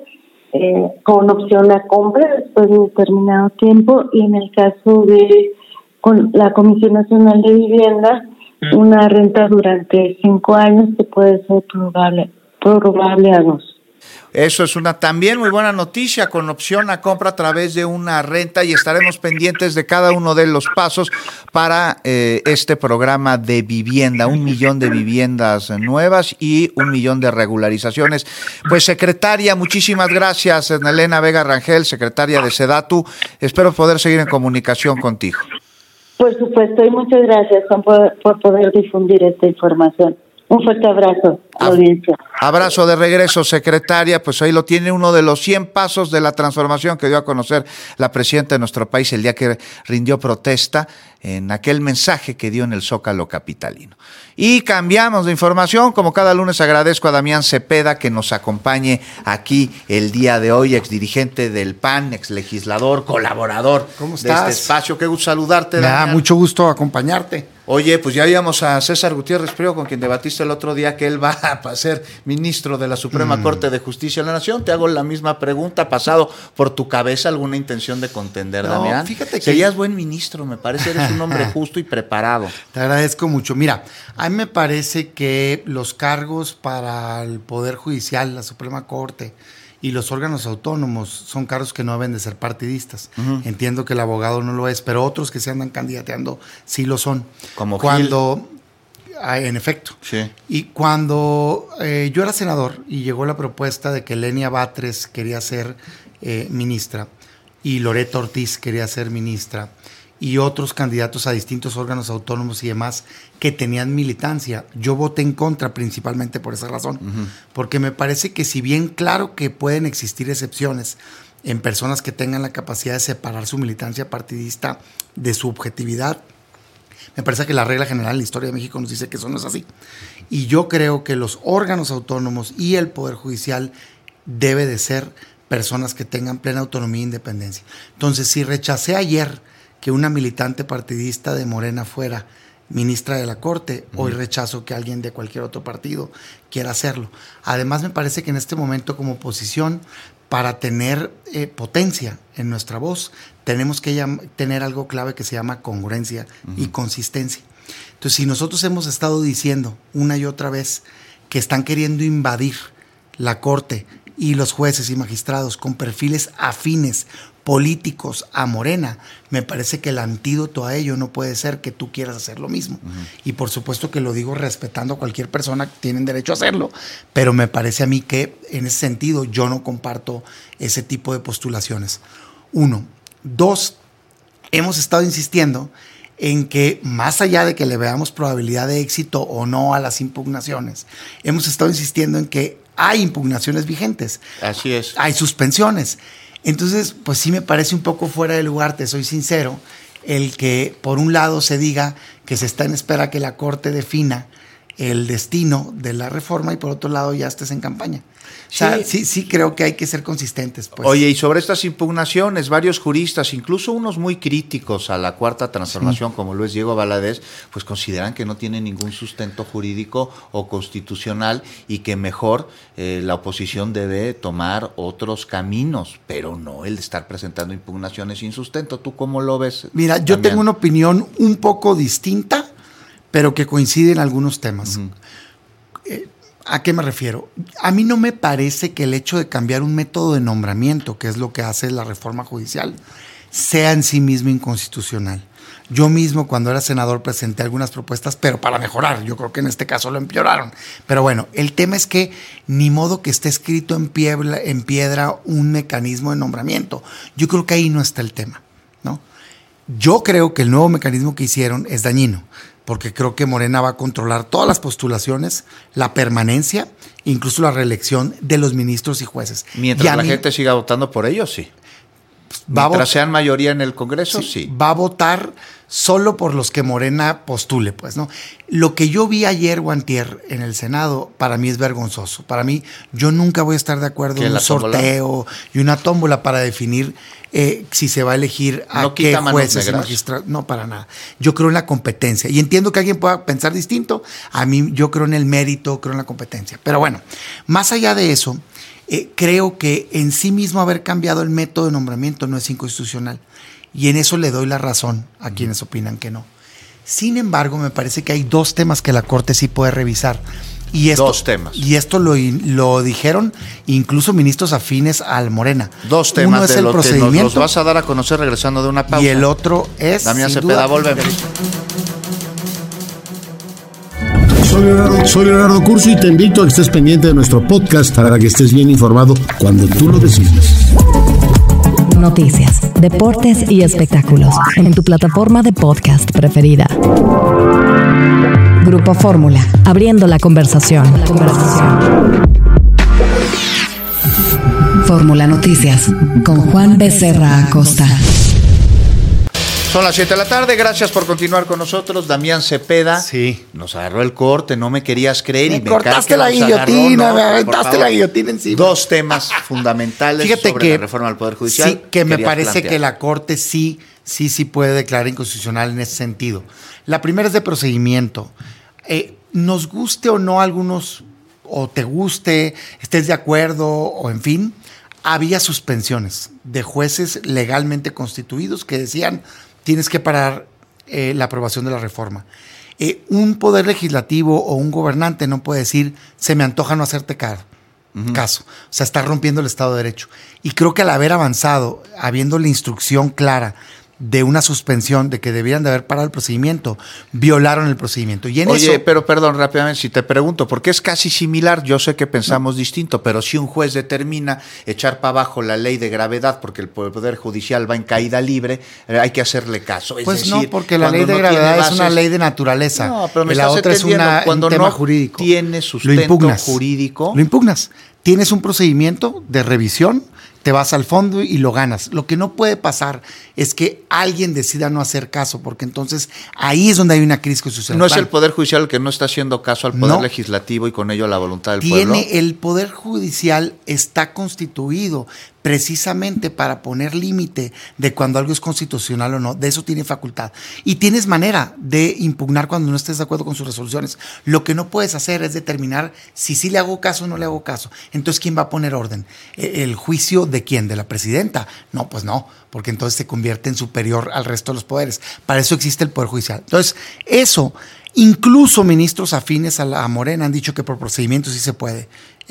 Speaker 17: con opción a compra después de determinado tiempo, y en el caso de con la Comisión Nacional de Vivienda, una renta durante 5 años que puede ser prorrogable a 2.
Speaker 3: Eso es una también muy buena noticia, con opción a compra a través de una renta, y estaremos pendientes de cada uno de los pasos para este programa de vivienda, 1 millón de viviendas nuevas y 1 millón de regularizaciones. Pues secretaria, muchísimas gracias, Elena Vega Rangel, secretaria de SEDATU. Espero poder seguir en comunicación contigo.
Speaker 17: Por supuesto, y muchas gracias por poder difundir esta información. Un fuerte abrazo a la audiencia.
Speaker 3: Abrazo de regreso, secretaria. Pues ahí lo tiene, uno de los 100 pasos de la transformación que dio a conocer la presidenta de nuestro país el día que rindió protesta en aquel mensaje que dio en el Zócalo capitalino. Y cambiamos de información. Como cada lunes, agradezco a Damián Cepeda que nos acompañe aquí el día de hoy, exdirigente del PAN, exlegislador, colaborador de este espacio. Qué gusto saludarte,
Speaker 18: Me da
Speaker 3: Damián.
Speaker 18: mucho gusto acompañarte.
Speaker 3: Oye, pues ya íbamos a César Gutiérrez Priego, con quien debatiste el otro día, que él va a ser ministro de la Suprema Corte de Justicia de la Nación. Te hago la misma pregunta. ¿Ha pasado por tu cabeza alguna intención de contender, Damián?
Speaker 18: Fíjate que
Speaker 3: serías buen ministro, me parece. Eres un hombre justo y preparado.
Speaker 18: Te agradezco mucho. Mira, a mí me parece que los cargos para el Poder Judicial, la Suprema Corte y los órganos autónomos son cargos que no deben de ser partidistas. Entiendo que el abogado no lo es, pero otros que se andan candidateando sí lo son.
Speaker 3: Como
Speaker 18: cuando en efecto.
Speaker 3: Sí.
Speaker 18: Y cuando yo era senador y llegó la propuesta de que Lenia Batres quería ser ministra y Loreto Ortiz quería ser ministra, y otros candidatos a distintos órganos autónomos y demás que tenían militancia, yo voté en contra principalmente por esa razón, porque me parece que si bien claro que pueden existir excepciones en personas que tengan la capacidad de separar su militancia partidista de su objetividad. Me parece que la regla general en la historia de México nos dice que eso no es así. Y yo creo que los órganos autónomos y el Poder Judicial debe de ser personas que tengan plena autonomía e independencia. Entonces, si rechacé ayer que una militante partidista de Morena fuera ministra de la Corte, hoy rechazo que alguien de cualquier otro partido quiera hacerlo. Además, me parece que en este momento como oposición, para tener potencia en nuestra voz, tenemos que tener algo clave que se llama congruencia y consistencia. Entonces, si nosotros hemos estado diciendo una y otra vez que están queriendo invadir la Corte y los jueces y magistrados con perfiles afines políticos a Morena, me parece que el antídoto a ello no puede ser que tú quieras hacer lo mismo. Y por supuesto que lo digo respetando a cualquier persona, tienen derecho a hacerlo, pero me parece a mí que en ese sentido yo no comparto ese tipo de postulaciones. 1. 2, hemos estado insistiendo en que más allá de que le veamos probabilidad de éxito o no a las impugnaciones, hemos estado insistiendo en que hay impugnaciones vigentes.
Speaker 3: Así es.
Speaker 18: Hay suspensiones. Entonces, pues sí me parece un poco fuera de lugar, te soy sincero, el que por un lado se diga que se está en espera que la Corte defina el destino de la reforma y por otro lado ya estés en campaña. O sea, sí creo que hay que ser consistentes. Pues.
Speaker 3: Oye, y sobre estas impugnaciones, varios juristas, incluso unos muy críticos a la Cuarta Transformación, como lo es Diego Valadez, pues consideran que no tiene ningún sustento jurídico o constitucional y que mejor la oposición debe tomar otros caminos, pero no el de estar presentando impugnaciones sin sustento. ¿Tú cómo lo ves?
Speaker 18: Mira, yo tengo una opinión un poco distinta, pero que coincide en algunos temas. ¿A qué me refiero? A mí no me parece que el hecho de cambiar un método de nombramiento, que es lo que hace la reforma judicial, sea en sí mismo inconstitucional. Yo mismo, cuando era senador, presenté algunas propuestas, pero para mejorar. Yo creo que en este caso lo empeoraron. Pero bueno, el tema es que ni modo que esté escrito en piedra un mecanismo de nombramiento. Yo creo que ahí no está el tema, ¿no? Yo creo que el nuevo mecanismo que hicieron es dañino, porque creo que Morena va a controlar todas las postulaciones, la permanencia, incluso la reelección de los ministros y jueces.
Speaker 3: Mientras la gente siga votando por ellos, sí. Mientras sean mayoría en el Congreso, sí.
Speaker 18: Va a votar solo por los que Morena postule, pues, ¿no? Lo que yo vi ayer o antier en el Senado, para mí es vergonzoso. Para mí, yo nunca voy a estar de acuerdo en un sorteo y una tómbola para definir si se va a elegir a qué jueces y magistrados. No, para nada. Yo creo en la competencia. Y entiendo que alguien pueda pensar distinto. A mí, yo creo en el mérito, creo en la competencia. Pero bueno, más allá de eso, creo que en sí mismo haber cambiado el método de nombramiento no es inconstitucional. Y en eso le doy la razón a quienes opinan que no. Sin embargo, me parece que hay dos temas que la Corte sí puede revisar. Y esto,
Speaker 3: dos temas.
Speaker 18: Y esto lo dijeron incluso ministros afines al Morena.
Speaker 3: Dos temas.
Speaker 18: Uno es el procedimiento.
Speaker 3: Que nos los vas a dar a conocer regresando de una pausa.
Speaker 18: Y el otro es...
Speaker 3: Damián Cepeda, volvemos.
Speaker 19: Soy Leonardo Curcio y te invito a que estés pendiente de nuestro podcast para que estés bien informado cuando tú lo decidas.
Speaker 2: Noticias, deportes y espectáculos en tu plataforma de podcast preferida. Grupo Fórmula, abriendo la conversación. Fórmula Noticias, con Juan Becerra Acosta.
Speaker 3: Son las 7 de la tarde, gracias por continuar con nosotros. Damián Cepeda nos agarró el corte, no me querías creer y me
Speaker 18: cortaste la guillotina, me aventaste la guillotina encima.
Speaker 3: Dos temas fundamentales sobre la reforma del Poder Judicial.
Speaker 18: Sí, que me parece que la Corte sí puede declarar inconstitucional en ese sentido. La primera es de procedimiento. Nos guste o no a algunos, o te guste, estés de acuerdo, o en fin, había suspensiones de jueces legalmente constituidos que decían tienes que parar la aprobación de la reforma. Un poder legislativo o un gobernante no puede decir se me antoja no hacerte caso. O sea, está rompiendo el Estado de Derecho. Y creo que al haber avanzado, habiendo la instrucción clara de una suspensión, de que debían de haber parado el procedimiento, violaron el procedimiento. Y en
Speaker 3: pero perdón, rápidamente, si te pregunto, porque es casi similar, yo sé que pensamos distinto, pero si un juez determina echar para abajo la ley de gravedad porque el Poder Judicial va en caída libre, hay que hacerle caso.
Speaker 18: Pues decir, no, porque la ley de gravedad es una ley de naturaleza.
Speaker 3: No, pero
Speaker 18: la otra es un tema jurídico.
Speaker 3: Tiene sustento jurídico.
Speaker 18: Lo impugnas. Tienes un procedimiento de revisión te vas al fondo y lo ganas. Lo que no puede pasar es que alguien decida no hacer caso, porque entonces ahí es donde hay una crisis constitucional.
Speaker 3: ¿No es el Poder Judicial el que no está haciendo caso al Poder Legislativo y con ello a la voluntad del pueblo?
Speaker 18: El Poder Judicial está constituido precisamente para poner límite de cuando algo es constitucional o no. De eso tiene facultad. Y tienes manera de impugnar cuando no estés de acuerdo con sus resoluciones. Lo que no puedes hacer es determinar si sí le hago caso o no le hago caso. Entonces, ¿quién va a poner orden? ¿El juicio de quién? ¿De la presidenta? No, pues no, porque entonces se convierte en superior al resto de los poderes. Para eso existe el Poder Judicial. Entonces, eso, incluso ministros afines a Morena han dicho que por procedimiento sí se puede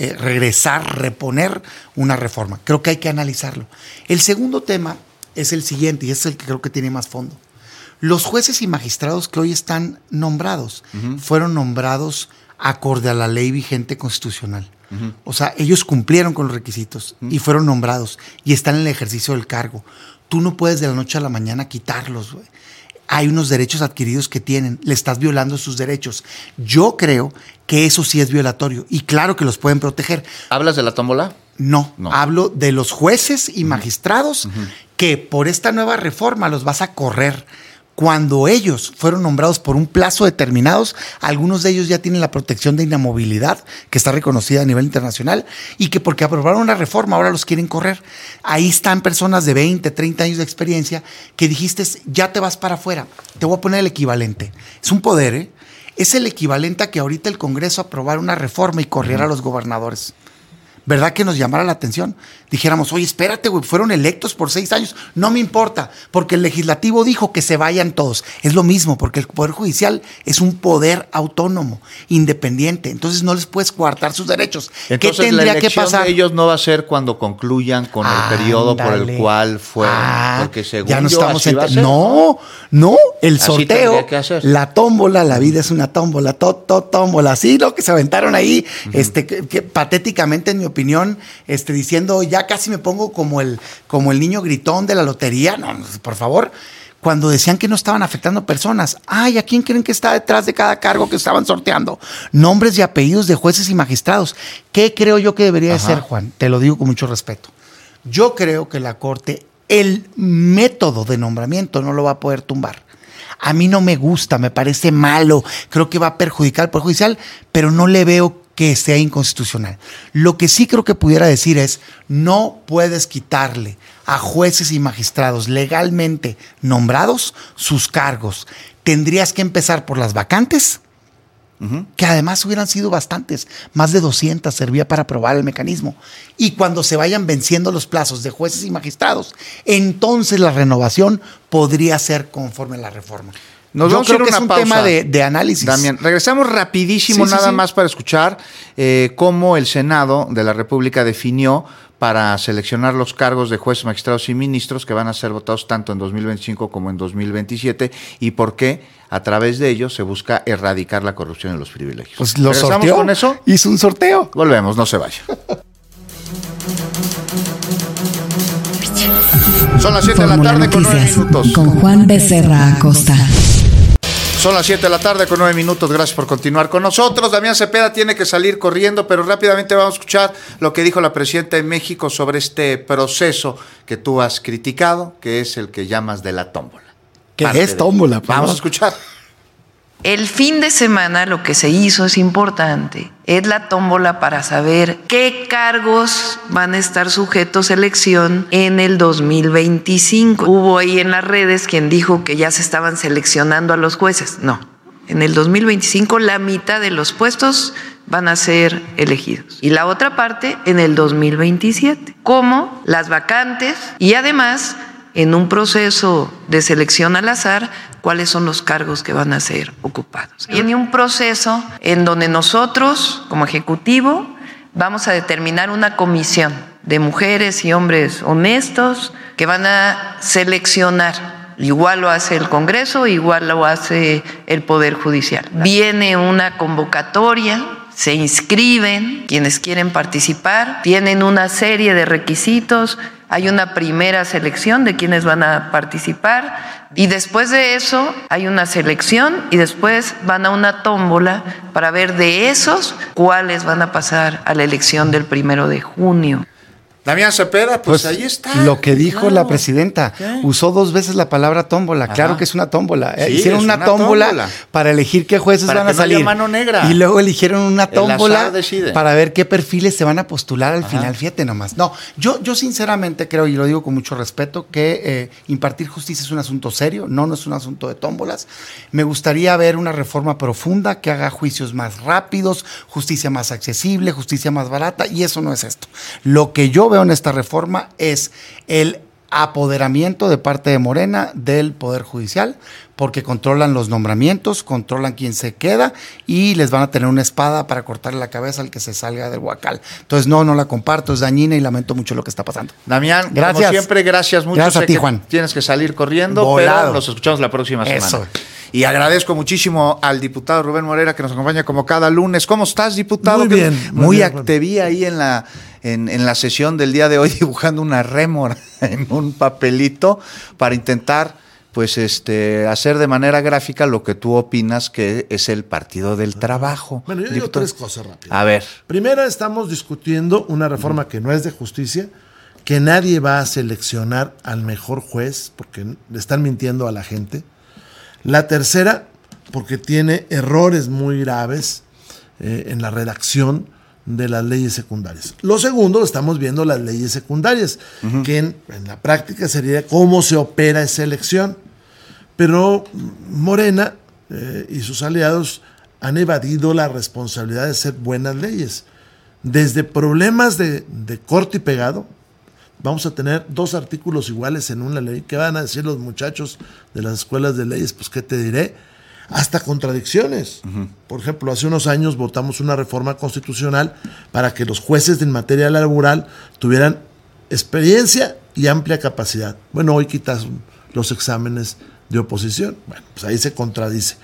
Speaker 18: reponer una reforma. Creo que hay que analizarlo. El segundo tema es el siguiente, y es el que creo que tiene más fondo. Los jueces y magistrados que hoy están nombrados, fueron nombrados acorde a la ley vigente constitucional. O sea, ellos cumplieron con los requisitos y fueron nombrados y están en el ejercicio del cargo. Tú no puedes de la noche a la mañana quitarlos, güey. Hay unos derechos adquiridos que tienen, le estás violando sus derechos. Yo creo que eso sí es violatorio y claro que los pueden proteger.
Speaker 3: ¿Hablas de la tómbola?
Speaker 18: No, hablo de los jueces y magistrados que por esta nueva reforma los vas a correr. Cuando ellos fueron nombrados por un plazo determinado, algunos de ellos ya tienen la protección de inamovilidad, que está reconocida a nivel internacional, y que porque aprobaron una reforma ahora los quieren correr. Ahí están personas de 20, 30 años de experiencia que dijiste, ya te vas para afuera. Te voy a poner el equivalente. Es un poder, ¿eh? Es el equivalente a que ahorita el Congreso aprobara una reforma y corriera a los gobernadores. ¿Verdad que nos llamara la atención? Dijéramos, oye, espérate, güey, fueron electos por 6 años. No me importa, porque el legislativo dijo que se vayan todos. Es lo mismo, porque el Poder Judicial es un poder autónomo, independiente. Entonces no les puedes coartar sus derechos.
Speaker 3: Entonces, ¿qué tendría que pasar? De ellos no va a ser cuando concluyan con el periodo por el cual fue. Porque según
Speaker 18: ya no
Speaker 3: yo,
Speaker 18: estamos
Speaker 3: así va a ser.
Speaker 18: No, el sorteo, la tómbola, la vida es una tómbola, tómbola. Así lo que se aventaron ahí, que patéticamente, en mi opinión, diciendo, ya casi me pongo como el niño gritón de la lotería. No, por favor. Cuando decían que no estaban afectando personas. ¿A quién creen que está detrás de cada cargo que estaban sorteando? Nombres y apellidos de jueces y magistrados. ¿Qué creo yo que debería de ser, Juan? Te lo digo con mucho respeto. Yo creo que la Corte, el método de nombramiento no lo va a poder tumbar. A mí no me gusta, me parece malo. Creo que va a perjudicar al Poder Judicial, pero no le veo que sea inconstitucional. Lo que sí creo que pudiera decir es, no puedes quitarle a jueces y magistrados legalmente nombrados sus cargos. Tendrías que empezar por las vacantes, que además hubieran sido bastantes, más de 200 servía para aprobar el mecanismo. Y cuando se vayan venciendo los plazos de jueces y magistrados, entonces la renovación podría ser conforme a la reforma.
Speaker 3: Yo creo que es un
Speaker 18: tema de análisis.
Speaker 3: Damián, regresamos rapidísimo más para escuchar cómo el Senado de la República definió para seleccionar los cargos de jueces, magistrados y ministros que van a ser votados tanto en 2025 como en 2027 y por qué a través de ellos se busca erradicar la corrupción y los privilegios.
Speaker 18: Pues lo sorteó, con eso. Hizo un sorteo.
Speaker 3: Volvemos, no se vaya. Son las 7 de la tarde con 9 minutos.
Speaker 2: Con Juan Becerra Acosta.
Speaker 3: Son las 7 de la tarde con 9 minutos. Gracias por continuar con nosotros. Damián Cepeda tiene que salir corriendo, pero rápidamente vamos a escuchar lo que dijo la presidenta de México sobre este proceso que tú has criticado, que es el que llamas de la tómbola.
Speaker 18: ¿Qué es tómbola?
Speaker 3: Vamos a escuchar.
Speaker 7: El fin de semana lo que se hizo es importante. Es la tómbola para saber qué cargos van a estar sujetos a elección en el 2025. Hubo ahí en las redes quien dijo que ya se estaban seleccionando a los jueces. No, en el 2025 la mitad de los puestos van a ser elegidos. Y la otra parte en el 2027, como las vacantes y además en un proceso de selección al azar, cuáles son los cargos que van a ser ocupados. Y en un proceso en donde nosotros, como Ejecutivo, vamos a determinar una comisión de mujeres y hombres honestos que van a seleccionar. Igual lo hace el Congreso, igual lo hace el Poder Judicial. Viene una convocatoria, se inscriben quienes quieren participar, tienen una serie de requisitos, hay una primera selección de quienes van a participar y después de eso hay una selección y después van a una tómbola para ver de esos cuáles van a pasar a la elección del 1 de junio.
Speaker 3: Damián Cepeda, pues ahí está.
Speaker 18: Lo que dijo la presidenta, usó 2 veces la palabra tómbola. Ajá. Claro que es una tómbola.
Speaker 3: Sí,
Speaker 18: hicieron una tómbola para elegir qué jueces van a salir.
Speaker 3: No haya mano negra.
Speaker 18: Y luego eligieron una tómbola para ver qué perfiles se van a postular al final. Fíjate nomás. No, yo sinceramente creo, y lo digo con mucho respeto, que impartir justicia es un asunto serio, no es un asunto de tómbolas. Me gustaría ver una reforma profunda que haga juicios más rápidos, justicia más accesible, justicia más barata, y eso no es esto. Lo que yo veo en esta reforma es el apoderamiento de parte de Morena del Poder Judicial, porque controlan los nombramientos, controlan quién se queda y les van a tener una espada para cortarle la cabeza al que se salga del huacal. Entonces no la comparto, es dañina y lamento mucho lo que está pasando.
Speaker 3: Damián,
Speaker 18: gracias.
Speaker 3: Como siempre, gracias mucho.
Speaker 18: Gracias a ti, Juan.
Speaker 3: Tienes que salir corriendo,
Speaker 18: volado.
Speaker 3: Pero nos escuchamos la próxima semana.
Speaker 18: Eso.
Speaker 3: Y agradezco muchísimo al diputado Rubén Moreira que nos acompaña como cada lunes. ¿Cómo estás, diputado?
Speaker 20: Muy bien.
Speaker 3: Te vi ahí en la sesión del día de hoy dibujando una rémora en un papelito para intentar hacer de manera gráfica lo que tú opinas que es el Partido del Trabajo.
Speaker 20: Bueno, yo digo 3 cosas rápidas.
Speaker 3: A ver.
Speaker 20: Primera, estamos discutiendo una reforma que no es de justicia, que nadie va a seleccionar al mejor juez porque le están mintiendo a la gente. La tercera, porque tiene errores muy graves en la redacción de las leyes secundarias. Lo segundo, estamos viendo las leyes secundarias, que en la práctica sería cómo se opera esa elección. Pero Morena y sus aliados han evadido la responsabilidad de hacer buenas leyes. Desde problemas de corte y pegado, vamos a tener 2 artículos iguales en una ley. ¿Qué van a decir los muchachos de las escuelas de leyes? Pues, ¿qué te diré? Hasta contradicciones. Por ejemplo, hace unos años votamos una reforma constitucional para que los jueces en materia laboral tuvieran experiencia y amplia capacidad. Bueno, hoy quitas los exámenes de oposición. Bueno, pues ahí se contradice.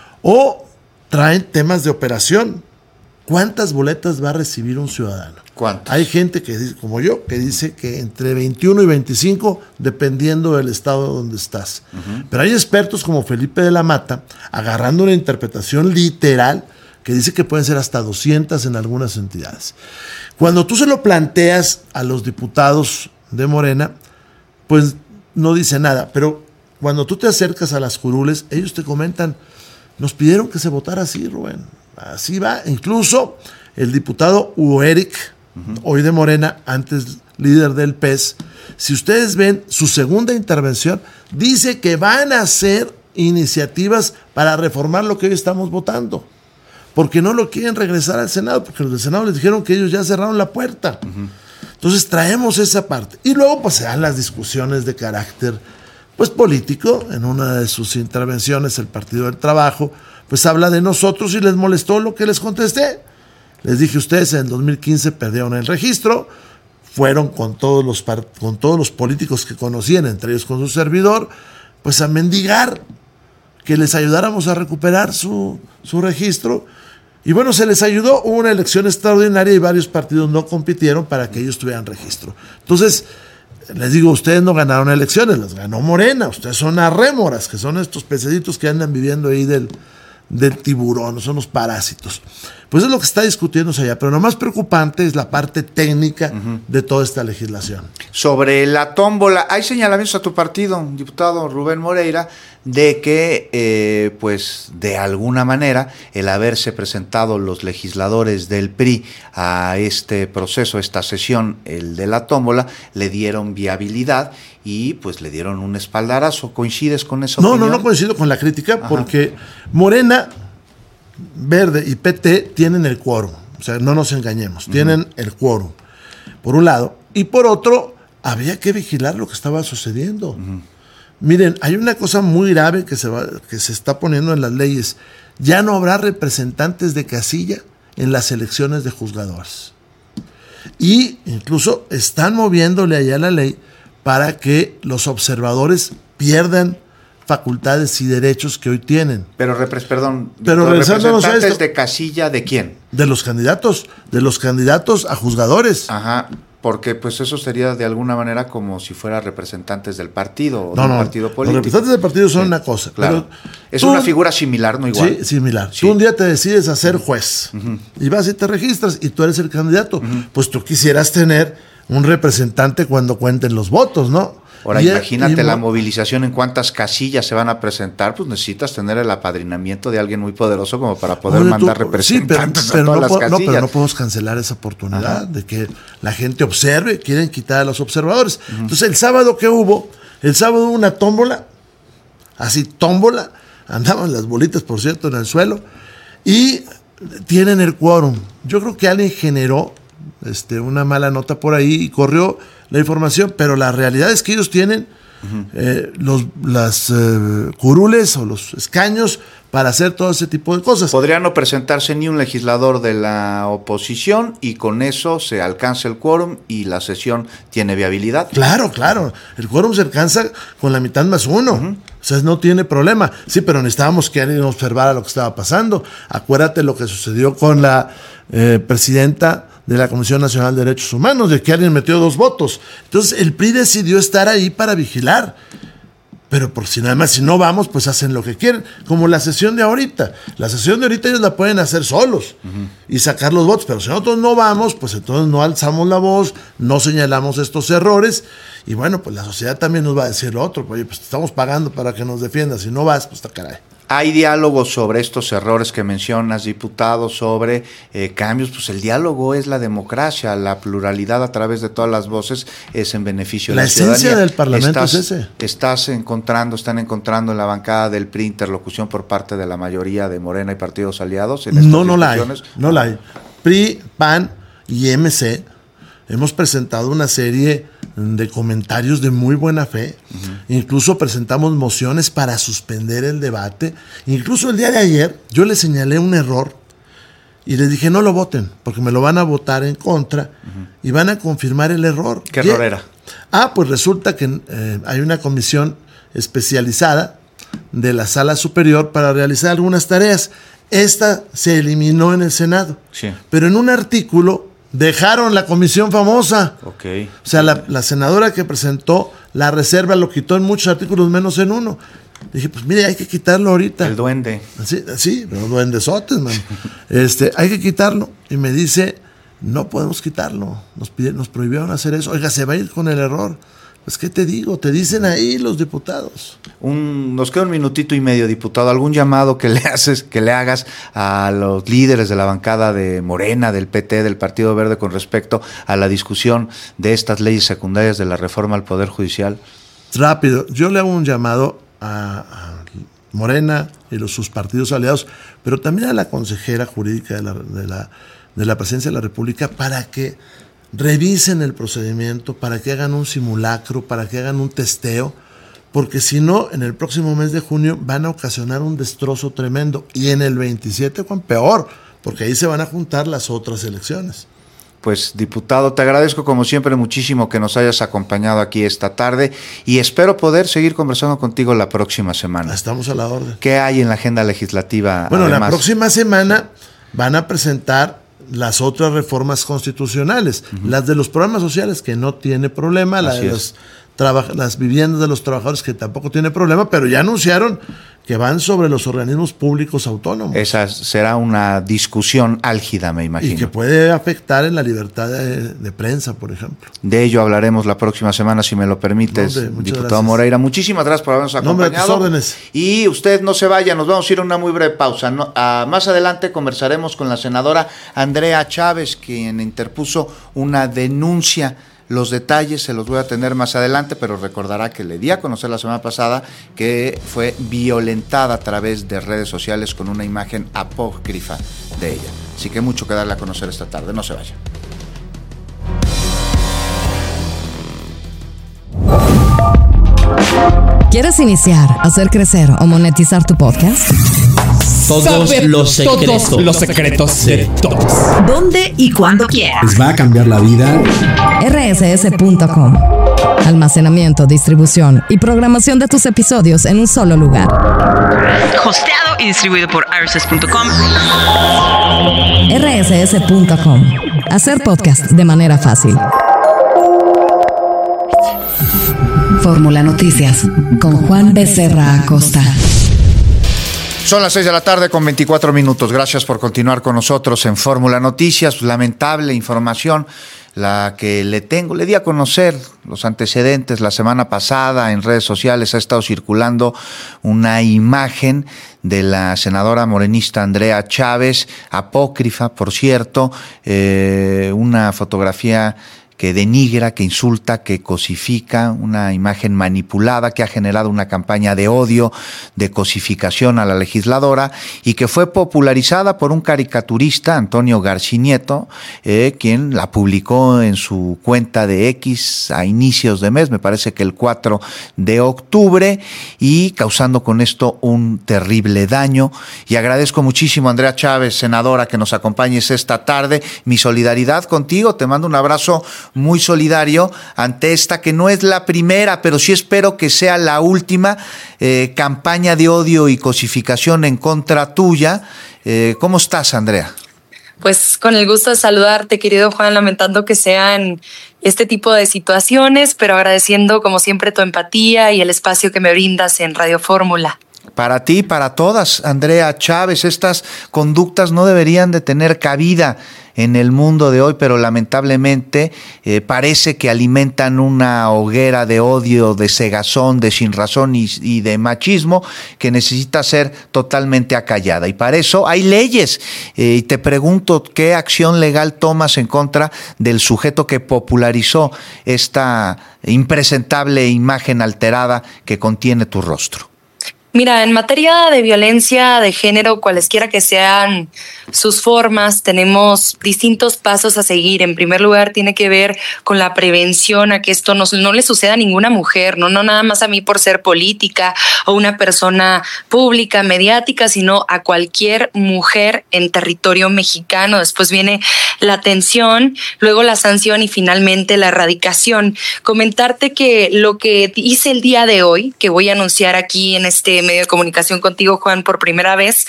Speaker 20: O traen temas de operación. ¿Cuántas boletas va a recibir un ciudadano?
Speaker 3: ¿Cuántas?
Speaker 20: Hay gente que dice, como yo, que dice que entre 21 y 25, dependiendo del estado donde estás. Pero hay expertos como Felipe de la Mata, agarrando una interpretación literal, que dice que pueden ser hasta 200 en algunas entidades. Cuando tú se lo planteas a los diputados de Morena, pues no dice nada. Pero cuando tú te acercas a las curules, ellos te comentan, nos pidieron que se votara así, Rubén. Así va. Incluso el diputado Hugo Eric, hoy de Morena, antes líder del PES, si ustedes ven su segunda intervención, dice que van a hacer iniciativas para reformar lo que hoy estamos votando, porque no lo quieren regresar al Senado, porque los del Senado les dijeron que ellos ya cerraron la puerta. Entonces traemos esa parte. Y luego pues se dan las discusiones de carácter pues político. En una de sus intervenciones el Partido del Trabajo pues habla de nosotros y les molestó lo que les contesté. Les dije, ustedes en el 2015 perdieron el registro, fueron con todos los políticos que conocían, entre ellos con su servidor, pues a mendigar que les ayudáramos a recuperar su registro. Y bueno, se les ayudó, hubo una elección extraordinaria y varios partidos no compitieron para que ellos tuvieran registro. Entonces, les digo, ustedes no ganaron elecciones, las ganó Morena, ustedes son arrémoras, que son estos pececitos que andan viviendo ahí del tiburón, son los parásitos. Pues es lo que está discutiéndose allá, pero lo más preocupante es la parte técnica de toda esta legislación.
Speaker 3: Sobre la tómbola, hay señalamientos a tu partido, diputado Rubén Moreira, de que, pues, de alguna manera, el haberse presentado los legisladores del PRI a este proceso, esta sesión, el de la tómbola, le dieron viabilidad y, pues, le dieron un espaldarazo. ¿Coincides con esa opinión?
Speaker 20: No coincido con la crítica, porque Morena, Verde y PT tienen el quórum. O sea, no nos engañemos, tienen el quórum, por un lado. Y por otro, había que vigilar lo que estaba sucediendo. Miren, hay una cosa muy grave que se está poniendo en las leyes. Ya no habrá representantes de casilla en las elecciones de juzgadores. Y incluso están moviéndole allá la ley para que los observadores pierdan facultades y derechos que hoy tienen.
Speaker 3: Pero perdón,
Speaker 20: pero
Speaker 3: ¿representantes de casilla de quién?
Speaker 20: De los candidatos a juzgadores.
Speaker 3: Ajá, porque pues eso sería de alguna manera como si fuera representantes del partido o de un partido político.
Speaker 20: Los representantes del partido son una cosa.
Speaker 3: Claro. Es una figura similar, no igual.
Speaker 20: Sí, similar. Sí. Tú un día te decides a ser juez y vas y te registras y tú eres el candidato. Pues tú quisieras tener un representante cuando cuenten los votos, ¿no?
Speaker 3: Ahora, imagínate la movilización, en cuántas casillas se van a presentar, pues necesitas tener el apadrinamiento de alguien muy poderoso como para poder mandar representantes a todas las casillas.
Speaker 20: Pero no podemos cancelar esa oportunidad de que la gente observe, quieren quitar a los observadores. Entonces, el sábado hubo una tómbola, andaban las bolitas, por cierto, en el suelo, y tienen el quórum. Yo creo que alguien generó una mala nota por ahí y corrió la información, pero la realidad es que ellos tienen las curules o los escaños para hacer todo ese tipo de cosas.
Speaker 3: Podría no presentarse ni un legislador de la oposición y con eso se alcanza el quórum y la sesión tiene viabilidad.
Speaker 20: Claro. El quórum se alcanza con la mitad más uno. O sea, no tiene problema. Sí, pero necesitábamos que alguien observara lo que estaba pasando. Acuérdate lo que sucedió con la presidenta de la Comisión Nacional de Derechos Humanos, de que alguien metió 2 votos. Entonces, el PRI decidió estar ahí para vigilar. Pero por si nada más, si no vamos, pues hacen lo que quieren. Como la sesión de ahorita. La sesión de ahorita ellos la pueden hacer solos y sacar los votos. Pero si nosotros no vamos, pues entonces no alzamos la voz, no señalamos estos errores. Y bueno, pues la sociedad también nos va a decir lo otro. Oye, pues te estamos pagando para que nos defiendas. Si no vas, pues está caray.
Speaker 3: Hay diálogo sobre estos errores que mencionas, diputado, sobre cambios. Pues el diálogo es la democracia, la pluralidad a través de todas las voces es en beneficio de la ciudadanía.
Speaker 20: La esencia del Parlamento es ese.
Speaker 3: Están encontrando en la bancada del PRI interlocución por parte de la mayoría de Morena y partidos aliados.
Speaker 20: No la hay. PRI, PAN y MC hemos presentado una serie de comentarios de muy buena fe. Incluso presentamos mociones para suspender el debate. Incluso el día de ayer yo les señalé un error y les dije no lo voten porque me lo van a votar en contra y van a confirmar el error.
Speaker 3: ¿Qué error era?
Speaker 20: Pues resulta que hay una comisión especializada de la Sala Superior para realizar algunas tareas. Esta se eliminó en el Senado, pero en un artículo dejaron la comisión famosa.
Speaker 3: Okay.
Speaker 20: O sea, la senadora que presentó la reserva lo quitó en muchos artículos, menos en uno. Dije, pues mire, hay que quitarlo ahorita.
Speaker 3: El duende.
Speaker 20: Sí, pero duendesotes, man. Hay que quitarlo. Y me dice, no podemos quitarlo. Nos prohibieron hacer eso. Oiga, se va a ir con el error. Pues, ¿qué te digo? Te dicen ahí los diputados.
Speaker 3: Nos queda 1 minutito y medio, diputado. ¿Algún llamado que le hagas a los líderes de la bancada de Morena, del PT, del Partido Verde con respecto a la discusión de estas leyes secundarias de la reforma al Poder Judicial?
Speaker 20: Rápido. Yo le hago un llamado a Morena y sus partidos aliados, pero también a la consejera jurídica de la Presidencia de la República para que revisen el procedimiento, para que hagan un simulacro, para que hagan un testeo, porque si no, en el próximo mes de junio van a ocasionar un destrozo tremendo. Y en el 27, Juan, peor, porque ahí se van a juntar las otras elecciones.
Speaker 3: Pues, diputado, te agradezco como siempre muchísimo que nos hayas acompañado aquí esta tarde y espero poder seguir conversando contigo la próxima semana.
Speaker 20: Estamos a la orden.
Speaker 3: ¿Qué hay en la agenda legislativa?
Speaker 20: Bueno, además? La próxima semana van a presentar las otras reformas constitucionales, las de los programas sociales, que no tiene problema, la de las viviendas de los trabajadores, que tampoco tiene problema, pero ya anunciaron que van sobre los organismos públicos autónomos.
Speaker 3: Esa será una discusión álgida, me imagino.
Speaker 20: Y que puede afectar en la libertad de prensa, por ejemplo.
Speaker 3: De ello hablaremos la próxima semana, si me lo permites, diputado
Speaker 20: gracias.
Speaker 3: Moreira. Muchísimas gracias por habernos acompañado.
Speaker 20: Tus órdenes.
Speaker 3: Y usted no se vaya, nos vamos a ir a una muy breve pausa. Más adelante conversaremos con la senadora Andrea Chávez, quien interpuso una denuncia. Los detalles se los voy a tener más adelante, pero recordará que le di a conocer la semana pasada que fue violentada a través de redes sociales con una imagen apócrifa de ella. Así que mucho que darle a conocer esta tarde. No se vaya.
Speaker 2: ¿Quieres iniciar, hacer crecer o monetizar tu podcast?
Speaker 21: Todos los secretos de todos.
Speaker 2: ¿Dónde y cuándo quieras?
Speaker 21: Les va a cambiar la vida.
Speaker 2: rss.com. Almacenamiento, distribución y programación de tus episodios en un solo lugar.
Speaker 22: Hosteado y distribuido por rss.com.
Speaker 2: rss.com. Hacer podcast de manera fácil. Fórmula Noticias con Juan Becerra Acosta.
Speaker 3: Son las 6 de la tarde con 24 minutos. Gracias por continuar con nosotros en Fórmula Noticias. Lamentable información la que le di a conocer los antecedentes la semana pasada en redes sociales. Ha estado circulando una imagen de la senadora morenista Andrea Chávez, apócrifa, por cierto, una fotografía que denigra, que insulta, que cosifica, una imagen manipulada que ha generado una campaña de odio, de cosificación a la legisladora y que fue popularizada por un caricaturista, Antonio Garcinieto, quien la publicó en su cuenta de X a inicios de mes, me parece que el 4 de octubre, y causando con esto un terrible daño. Y agradezco muchísimo, Andrea Chávez, senadora, que nos acompañes esta tarde. Mi solidaridad contigo, te mando un abrazo muy solidario ante esta que no es la primera, pero sí espero que sea la última campaña de odio y cosificación en contra tuya. ¿Cómo estás, Andrea?
Speaker 1: Pues con el gusto de saludarte, querido Juan, lamentando que sean este tipo de situaciones, pero agradeciendo como siempre tu empatía y el espacio que me brindas en Radio Fórmula.
Speaker 3: Para ti, para todas, Andrea Chávez, estas conductas no deberían de tener cabida en el mundo de hoy, pero lamentablemente parece que alimentan una hoguera de odio, de cegazón, de sinrazón y de machismo que necesita ser totalmente acallada. Y para eso hay leyes. Y te pregunto, ¿qué acción legal tomas en contra del sujeto que popularizó esta impresentable imagen alterada que contiene tu rostro?
Speaker 1: Mira, en materia de violencia de género, cualesquiera que sean sus formas, tenemos distintos pasos a seguir. En primer lugar, tiene que ver con la prevención, a que esto no le suceda a ninguna mujer, no nada más a mí por ser política o una persona pública, mediática, sino a cualquier mujer en territorio mexicano. Después viene la atención, luego la sanción y finalmente la erradicación. Comentarte que lo que hice el día de hoy, que voy a anunciar aquí en este medio de comunicación contigo, Juan, por primera vez,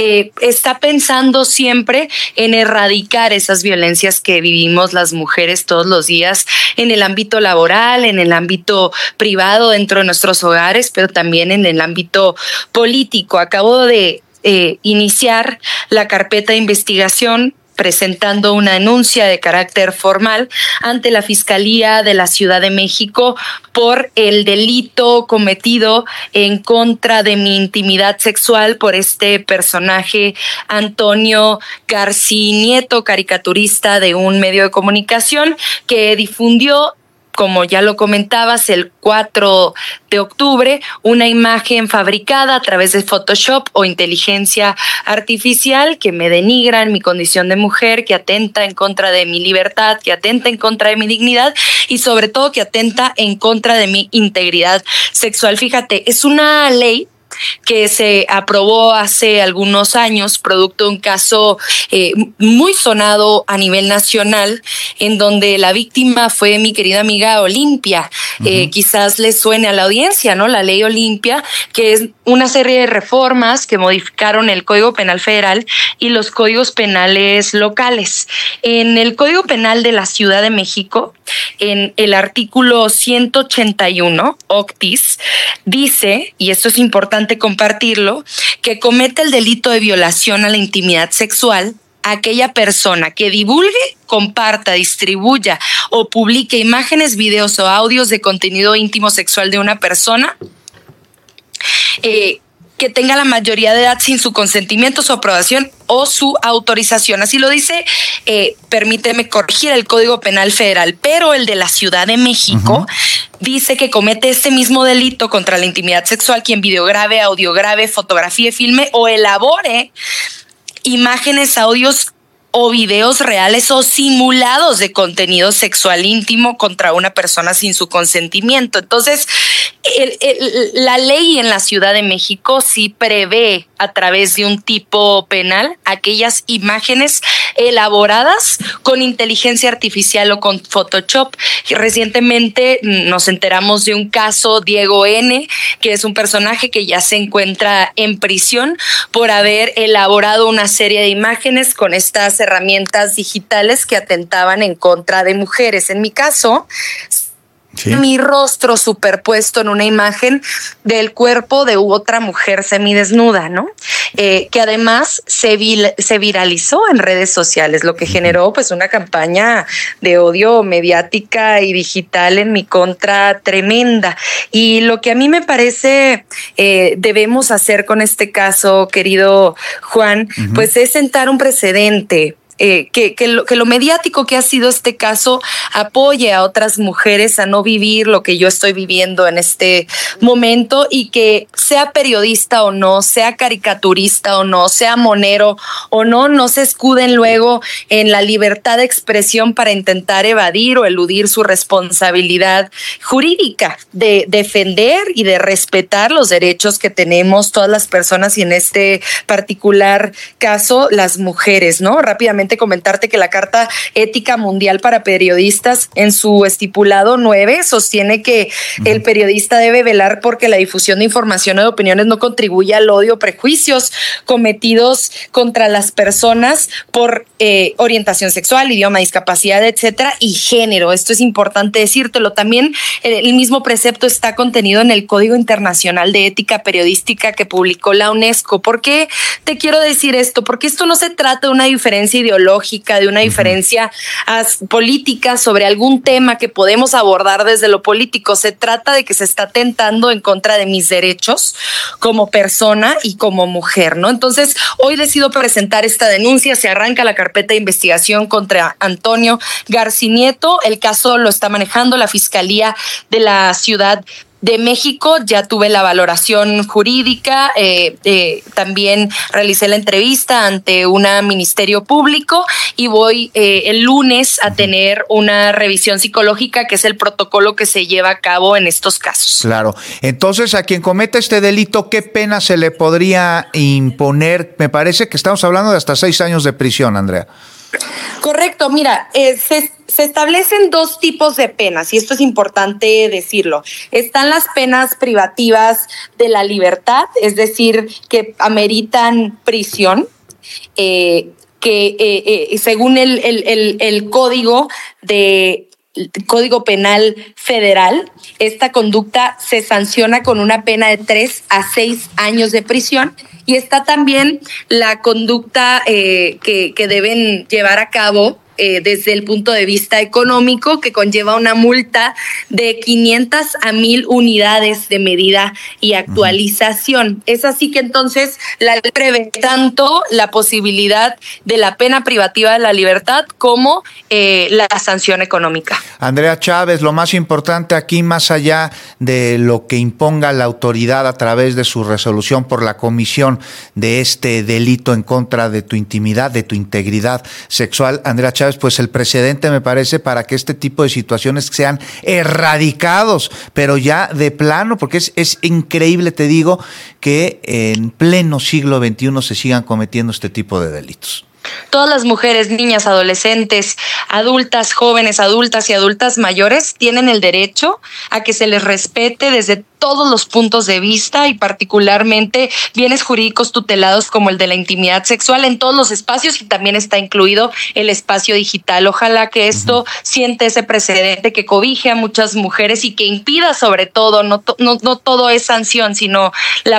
Speaker 1: está pensando siempre en erradicar esas violencias que vivimos las mujeres todos los días en el ámbito laboral, en el ámbito privado dentro de nuestros hogares, pero también en el ámbito político. Acabo de iniciar la carpeta de investigación presentando una denuncia de carácter formal ante la Fiscalía de la Ciudad de México por el delito cometido en contra de mi intimidad sexual por este personaje Antonio Garcinieto, caricaturista de un medio de comunicación que difundió, como ya lo comentabas, el 4 de octubre, una imagen fabricada a través de Photoshop o inteligencia artificial que me denigra en mi condición de mujer, que atenta en contra de mi libertad, que atenta en contra de mi dignidad y sobre todo que atenta en contra de mi integridad sexual. Fíjate, es una ley que se aprobó hace algunos años, producto de un caso muy sonado a nivel nacional, en donde la víctima fue mi querida amiga Olimpia. Quizás les suene a la audiencia, ¿no? La ley Olimpia, que es una serie de reformas que modificaron el Código Penal Federal y los códigos penales locales. En el Código Penal de la Ciudad de México, en el artículo 181, octis, dice, y esto es importante compartirlo, que comete el delito de violación a la intimidad sexual aquella persona que divulgue, comparta, distribuya o publique imágenes, videos o audios de contenido íntimo sexual de una persona que tenga la mayoría de edad sin su consentimiento, su aprobación o su autorización. Así lo dice, permíteme corregir, el Código Penal Federal, pero el de la Ciudad de México dice que comete este mismo delito contra la intimidad sexual quien videograve, audiograve, fotografíe, filme o elabore imágenes, audios o videos reales o simulados de contenido sexual íntimo contra una persona sin su consentimiento. Entonces, la ley en la Ciudad de México sí prevé a través de un tipo penal aquellas imágenes elaboradas con inteligencia artificial o con Photoshop. Y recientemente nos enteramos de un caso, Diego N., que es un personaje que ya se encuentra en prisión por haber elaborado una serie de imágenes con estas herramientas digitales que atentaban en contra de mujeres. En mi caso,
Speaker 3: Sí.
Speaker 1: Mi rostro superpuesto en una imagen del cuerpo de otra mujer semidesnuda, ¿no? Que además se viralizó en redes sociales, lo que generó pues una campaña de odio mediática y digital en mi contra tremenda. Y lo que a mí me parece debemos hacer con este caso, querido Juan, pues es sentar un precedente. Que lo mediático que ha sido este caso apoye a otras mujeres a no vivir lo que yo estoy viviendo en este momento, y que sea periodista o no, sea caricaturista o no, sea monero o no se escuden luego en la libertad de expresión para intentar evadir o eludir su responsabilidad jurídica de defender y de respetar los derechos que tenemos todas las personas, y en este particular caso las mujeres, ¿no? Rápidamente comentarte que la Carta Ética Mundial para Periodistas en su estipulado 9 sostiene que el periodista debe velar porque la difusión de información o de opiniones no contribuya al odio o prejuicios cometidos contra las personas por orientación sexual, idioma, discapacidad, etcétera, y género. Esto es importante decírtelo. También el mismo precepto está contenido en el Código Internacional de Ética Periodística que publicó la UNESCO. ¿Por qué te quiero decir esto? Porque esto no se trata de una diferencia ideológica, de una diferencia política sobre algún tema que podemos abordar desde lo político. Se trata de que se está atentando en contra de mis derechos como persona y como mujer, ¿no? Entonces, hoy decido presentar esta denuncia. Se arranca la carpeta de investigación contra Antonio Garcinieto. El caso lo está manejando la Fiscalía de la Ciudad de México. Ya tuve la valoración jurídica, también realicé la entrevista ante un ministerio público y voy el lunes a tener una revisión psicológica, que es el protocolo que se lleva a cabo en estos casos.
Speaker 3: Claro. Entonces, a quien cometa este delito, ¿qué pena se le podría imponer? Me parece que estamos hablando de hasta 6 años de prisión, Andrea.
Speaker 1: Correcto, mira, se establecen 2 tipos de penas, y esto es importante decirlo. Están las penas privativas de la libertad, es decir, que ameritan prisión, según el Código Penal Federal, esta conducta se sanciona con una pena de 3 a 6 años de prisión. Y está también la conducta que deben llevar a cabo desde el punto de vista económico, que conlleva una multa de 500 a 1,000 unidades de medida y actualización. Es así que entonces la ley prevé tanto la posibilidad de la pena privativa de la libertad como la sanción económica.
Speaker 3: Andrea Chávez, lo más importante aquí, más allá de lo que imponga la autoridad a través de su resolución por la comisión de este delito en contra de tu intimidad, de tu integridad sexual, Andrea Chávez, pues el precedente me parece para que este tipo de situaciones sean erradicados, pero ya de plano, porque es increíble, te digo, que en pleno siglo XXI se sigan cometiendo este tipo de delitos.
Speaker 1: Todas las mujeres, niñas, adolescentes, adultas, jóvenes, adultas y adultas mayores tienen el derecho a que se les respete desde todos los puntos de vista, y particularmente bienes jurídicos tutelados como el de la intimidad sexual en todos los espacios, y también está incluido el espacio digital. Ojalá que esto siente ese precedente que cobije a muchas mujeres y que impida, sobre todo, no todo es sanción, sino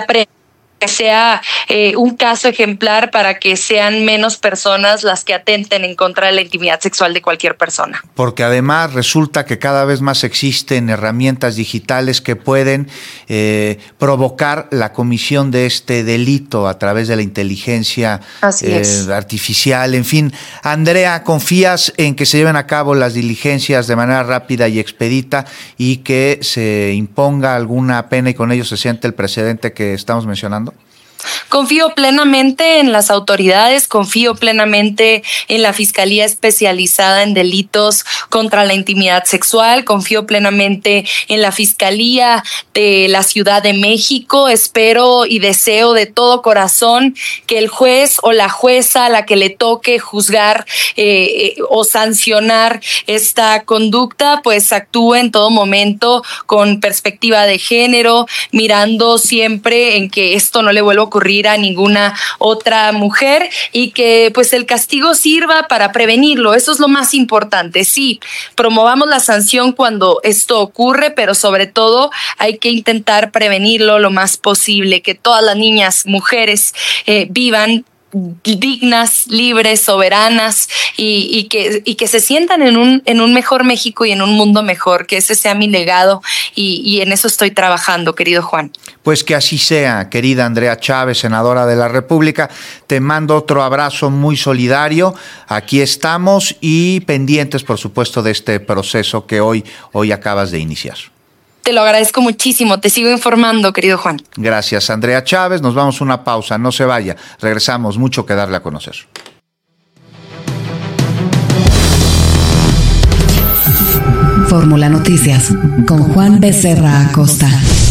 Speaker 1: que sea un caso ejemplar para que sean menos personas las que atenten en contra de la intimidad sexual de cualquier persona.
Speaker 3: Porque además resulta que cada vez más existen herramientas digitales que pueden provocar la comisión de este delito a través de la inteligencia artificial. En fin, Andrea, ¿confías en que se lleven a cabo las diligencias de manera rápida y expedita y que se imponga alguna pena y con ello se siente el precedente que estamos mencionando?
Speaker 1: Confío plenamente en las autoridades, confío plenamente en la Fiscalía Especializada en Delitos contra la Intimidad Sexual, confío plenamente en la Fiscalía de la Ciudad de México. Espero y deseo de todo corazón que el juez o la jueza a la que le toque juzgar o sancionar esta conducta, pues actúe en todo momento con perspectiva de género, mirando siempre en que esto no le vuelva a ocurrir a ninguna otra mujer y que pues el castigo sirva para prevenirlo. Eso es lo más importante. Sí, promovamos la sanción cuando esto ocurre, pero sobre todo hay que intentar prevenirlo lo más posible, que todas las niñas, mujeres vivan dignas, libres, soberanas y que se sientan en un mejor México y en un mundo mejor, que ese sea mi legado y en eso estoy trabajando, querido Juan.
Speaker 3: Pues que así sea, querida Andrea Chávez, senadora de la República. Te mando otro abrazo muy solidario. Aquí estamos y pendientes, por supuesto, de este proceso que hoy acabas de iniciar.
Speaker 1: Te lo agradezco muchísimo. Te sigo informando, querido Juan.
Speaker 3: Gracias, Andrea Chávez. Nos vamos a una pausa. No se vaya. Regresamos. Mucho que darle a conocer.
Speaker 2: Fórmula Noticias con Juan Becerra Acosta.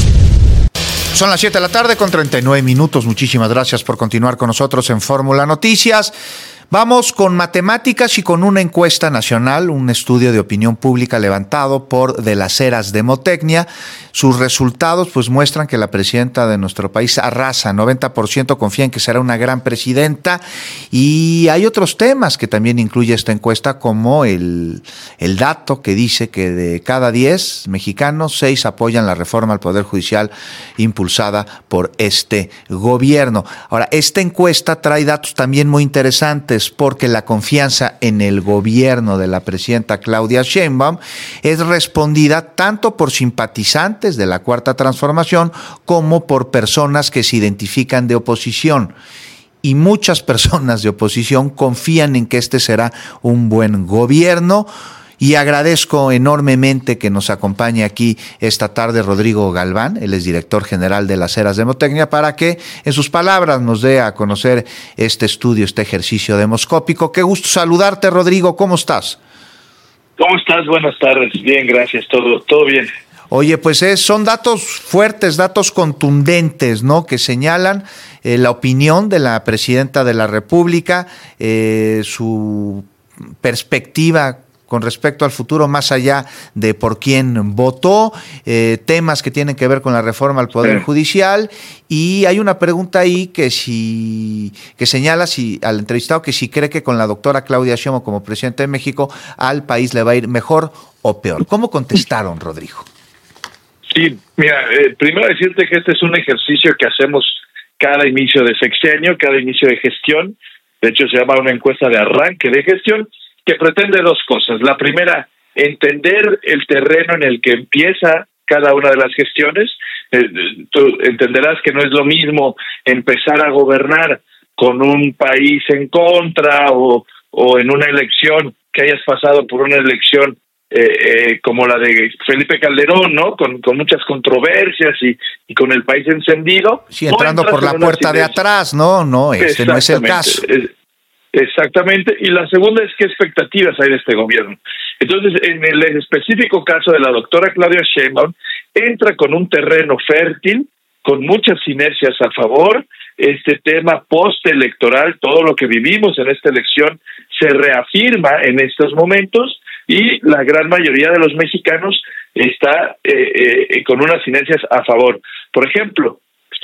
Speaker 3: Son las 7 de la tarde con 39 minutos. Muchísimas gracias por continuar con nosotros en Fórmula Noticias. Vamos con matemáticas y con una encuesta nacional, un estudio de opinión pública levantado por De las Heras Demotecnia. Sus resultados pues muestran que la presidenta de nuestro país arrasa. 90% confía en que será una gran presidenta, y hay otros temas que también incluye esta encuesta, como el dato que dice que de cada 10 mexicanos, 6 apoyan la reforma al Poder Judicial impulsada por este gobierno. Ahora, esta encuesta trae datos también muy interesantes, porque la confianza en el gobierno de la presidenta Claudia Sheinbaum es respondida tanto por simpatizantes de la Cuarta Transformación como por personas que se identifican de oposición. Y muchas personas de oposición confían en que este será un buen gobierno. Y agradezco enormemente que nos acompañe aquí esta tarde Rodrigo Galván, él es director general de las Heras Demotecnia, para que en sus palabras nos dé a conocer este estudio, este ejercicio demoscópico. Qué gusto saludarte, Rodrigo, ¿cómo estás?
Speaker 4: ¿Cómo estás? Buenas tardes, bien, gracias, todo bien.
Speaker 3: Oye, pues son datos fuertes, datos contundentes, ¿no?, que señalan la opinión de la presidenta de la República, su perspectiva con respecto al futuro, más allá de por quién votó, temas que tienen que ver con la reforma al Poder Judicial, y hay una pregunta ahí que señala al entrevistado que si cree que con la doctora Claudia Sheinbaum como presidenta de México al país le va a ir mejor o peor. ¿Cómo contestaron, Rodrigo?
Speaker 4: Sí, mira, primero decirte que este es un ejercicio que hacemos cada inicio de sexenio, cada inicio de gestión. De hecho, se llama una encuesta de arranque de gestión, que pretende dos cosas. La primera, entender el terreno en el que empieza cada una de las gestiones. Tú entenderás que no es lo mismo empezar a gobernar con un país en contra o en una elección, que hayas pasado por una elección como la de Felipe Calderón, ¿no? Con muchas controversias y con el país encendido.
Speaker 3: Sí, entrando por la puerta de atrás, ¿no? No, este no es el caso.
Speaker 4: Exactamente, y la segunda es qué expectativas hay de este gobierno. Entonces, en el específico caso de la doctora Claudia Sheinbaum, entra con un terreno fértil, con muchas inercias a favor. Este tema postelectoral, todo lo que vivimos en esta elección, se reafirma en estos momentos, y la gran mayoría de los mexicanos está con unas inercias a favor. Por ejemplo,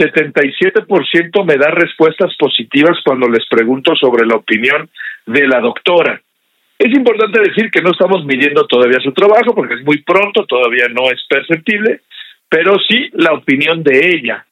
Speaker 4: 77% me da respuestas positivas cuando les pregunto sobre la opinión de la doctora. Es importante decir que no estamos midiendo todavía su trabajo, porque es muy pronto, todavía no es perceptible, pero sí la opinión de ella.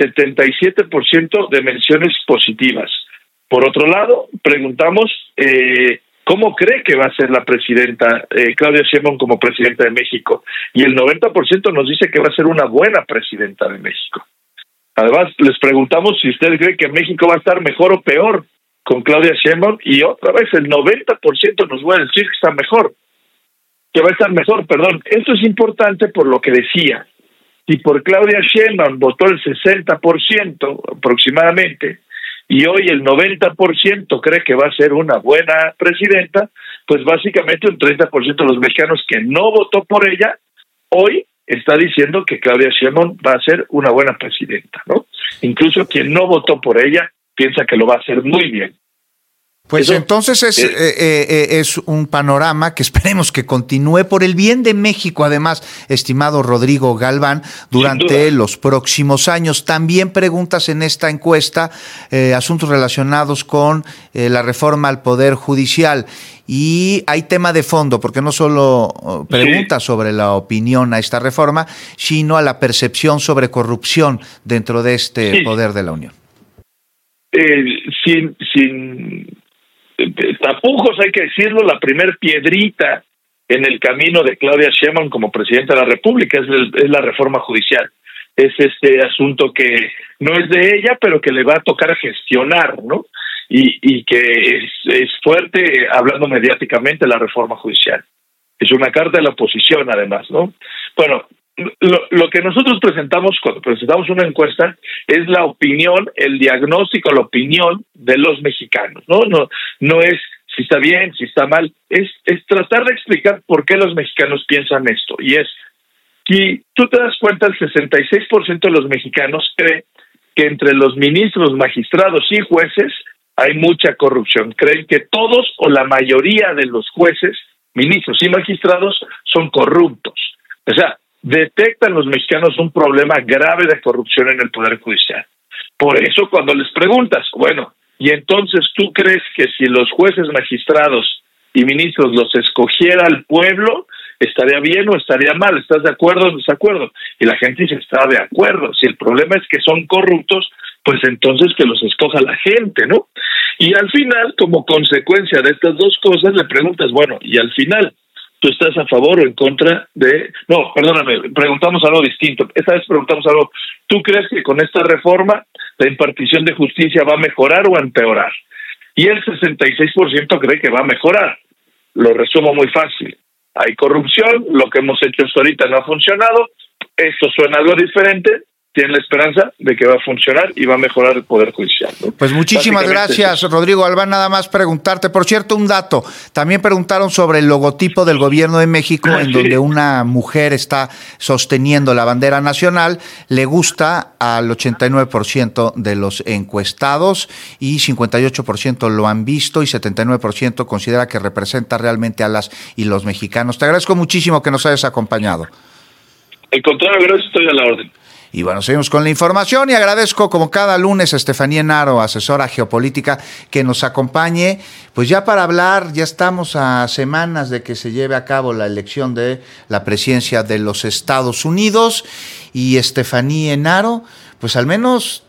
Speaker 4: 77% de menciones positivas. Por otro lado, preguntamos ¿cómo cree que va a ser la presidenta Claudia Sheinbaum como presidenta de México? Y el 90% nos dice que va a ser una buena presidenta de México. Además, les preguntamos si ustedes creen que México va a estar mejor o peor con Claudia Sheinbaum, y otra vez el 90% nos va a decir que está mejor, que va a estar mejor, perdón. Esto es importante por lo que decía. Si por Claudia Sheinbaum votó el 60% aproximadamente, y hoy el 90% cree que va a ser una buena presidenta, pues básicamente un 30% de los mexicanos que no votó por ella, hoy está diciendo que Claudia Sheinbaum va a ser una buena presidenta, ¿no? Incluso quien no votó por ella piensa que lo va a hacer muy bien.
Speaker 3: Pues entonces es un panorama que esperemos que continúe por el bien de México, además, estimado Rodrigo Galván, durante los próximos años. También preguntas en esta encuesta, asuntos relacionados con la reforma al Poder Judicial. Y hay tema de fondo, porque no solo preguntas sobre la opinión a esta reforma, sino a la percepción sobre corrupción dentro de este poder de la Unión.
Speaker 4: Sin tapujos, hay que decirlo, la primer piedrita en el camino de Claudia Sheinbaum como presidenta de la República es la reforma judicial. Es este asunto que no es de ella, pero que le va a tocar gestionar, ¿no? Y que es fuerte hablando mediáticamente la reforma judicial. Es una carta de la oposición, además, ¿no? Bueno, lo que nosotros presentamos cuando presentamos una encuesta es la opinión, el diagnóstico, la opinión de los mexicanos, ¿no? No es si está bien, si está mal, es tratar de explicar por qué los mexicanos piensan esto. Y es, si tú te das cuenta, el 66% de los mexicanos cree que entre los ministros, magistrados y jueces hay mucha corrupción. Creen que todos o la mayoría de los jueces, ministros y magistrados son corruptos. O sea, detectan los mexicanos un problema grave de corrupción en el Poder Judicial. Por eso cuando les preguntas, bueno, y entonces tú crees que si los jueces, magistrados y ministros los escogiera el pueblo, ¿estaría bien o estaría mal? ¿Estás de acuerdo o no estás de acuerdo? Y la gente dice, está de acuerdo. Si el problema es que son corruptos, pues entonces que los escoja la gente, ¿no? Y al final, como consecuencia de estas dos cosas, le preguntas, bueno, y al final, ¿tú estás a favor o en contra de...? No, perdóname, preguntamos algo distinto. Esta vez preguntamos algo. ¿Tú crees que con esta reforma la impartición de justicia va a mejorar o a empeorar? Y el 66% cree que va a mejorar. Lo resumo muy fácil. Hay corrupción, lo que hemos hecho hasta ahorita no ha funcionado, esto suena algo diferente, tienen la esperanza de que va a funcionar y va a mejorar el Poder Judicial, ¿no?
Speaker 3: Pues muchísimas gracias, Rodrigo Galván. Nada más preguntarte, por cierto, un dato. También preguntaron sobre el logotipo del Gobierno de México, en donde una mujer está sosteniendo la bandera nacional. Le gusta al 89% de los encuestados y 58% lo han visto y 79% considera que representa realmente a las y los mexicanos. Te agradezco muchísimo que nos hayas acompañado.
Speaker 4: Al contrario, gracias, estoy a la orden.
Speaker 3: Y bueno, seguimos con la información y agradezco como cada lunes a Estefanía Enaro, asesora geopolítica, que nos acompañe, pues ya para hablar, ya estamos a semanas de que se lleve a cabo la elección de la presidencia de los Estados Unidos y Estefanía Enaro, pues al menos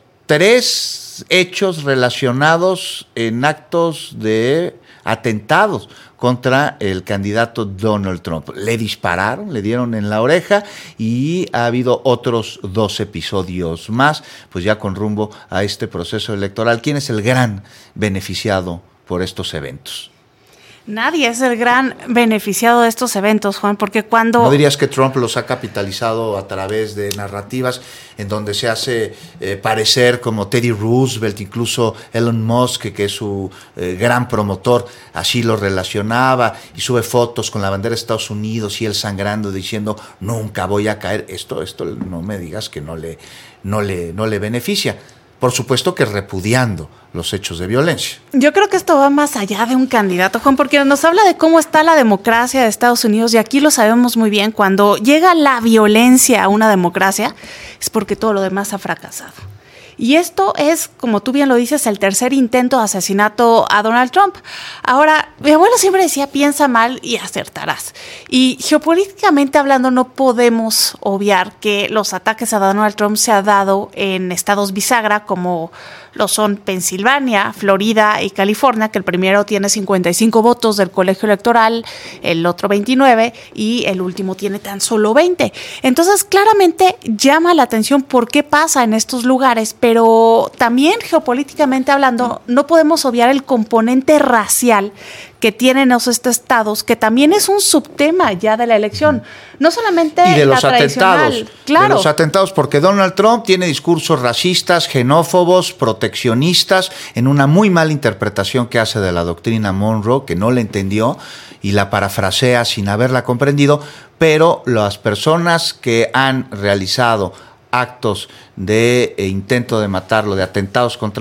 Speaker 3: 3 hechos relacionados en actos de atentados contra el candidato Donald Trump. Le dispararon, le dieron en la oreja y ha habido otros 2 episodios más, pues ya con rumbo a este proceso electoral. ¿Quién es el gran beneficiado por estos eventos?
Speaker 5: Nadie es el gran beneficiado de estos eventos, Juan, porque cuando...
Speaker 3: ¿No dirías que Trump los ha capitalizado a través de narrativas en donde se hace parecer como Teddy Roosevelt, incluso Elon Musk, que es su gran promotor, así lo relacionaba y sube fotos con la bandera de Estados Unidos y él sangrando diciendo nunca voy a caer? Esto no me digas que no le beneficia. Por supuesto que repudiando los hechos de violencia.
Speaker 5: Yo creo que esto va más allá de un candidato, Juan, porque nos habla de cómo está la democracia de Estados Unidos y aquí lo sabemos muy bien, cuando llega la violencia a una democracia es porque todo lo demás ha fracasado. Y esto es, como tú bien lo dices, el tercer intento de asesinato a Donald Trump. Ahora, mi abuelo siempre decía, piensa mal y acertarás. Y geopolíticamente hablando, no podemos obviar que los ataques a Donald Trump se han dado en estados bisagra, como lo son Pensilvania, Florida y California, que el primero tiene 55 votos del colegio electoral, el otro 29 y el último tiene tan solo 20. Entonces, claramente llama la atención por qué pasa en estos lugares, pero también geopolíticamente hablando, no podemos obviar el componente racial que tienen esos estados, que también es un subtema ya de la elección. No solamente
Speaker 3: y de los
Speaker 5: la
Speaker 3: atentados,
Speaker 5: claro.
Speaker 3: De los atentados, porque Donald Trump tiene discursos racistas, xenófobos, proteccionistas, en una muy mala interpretación que hace de la doctrina Monroe, que no la entendió y la parafrasea sin haberla comprendido, pero las personas que han realizado actos de intento de matarlo, de atentados contra él,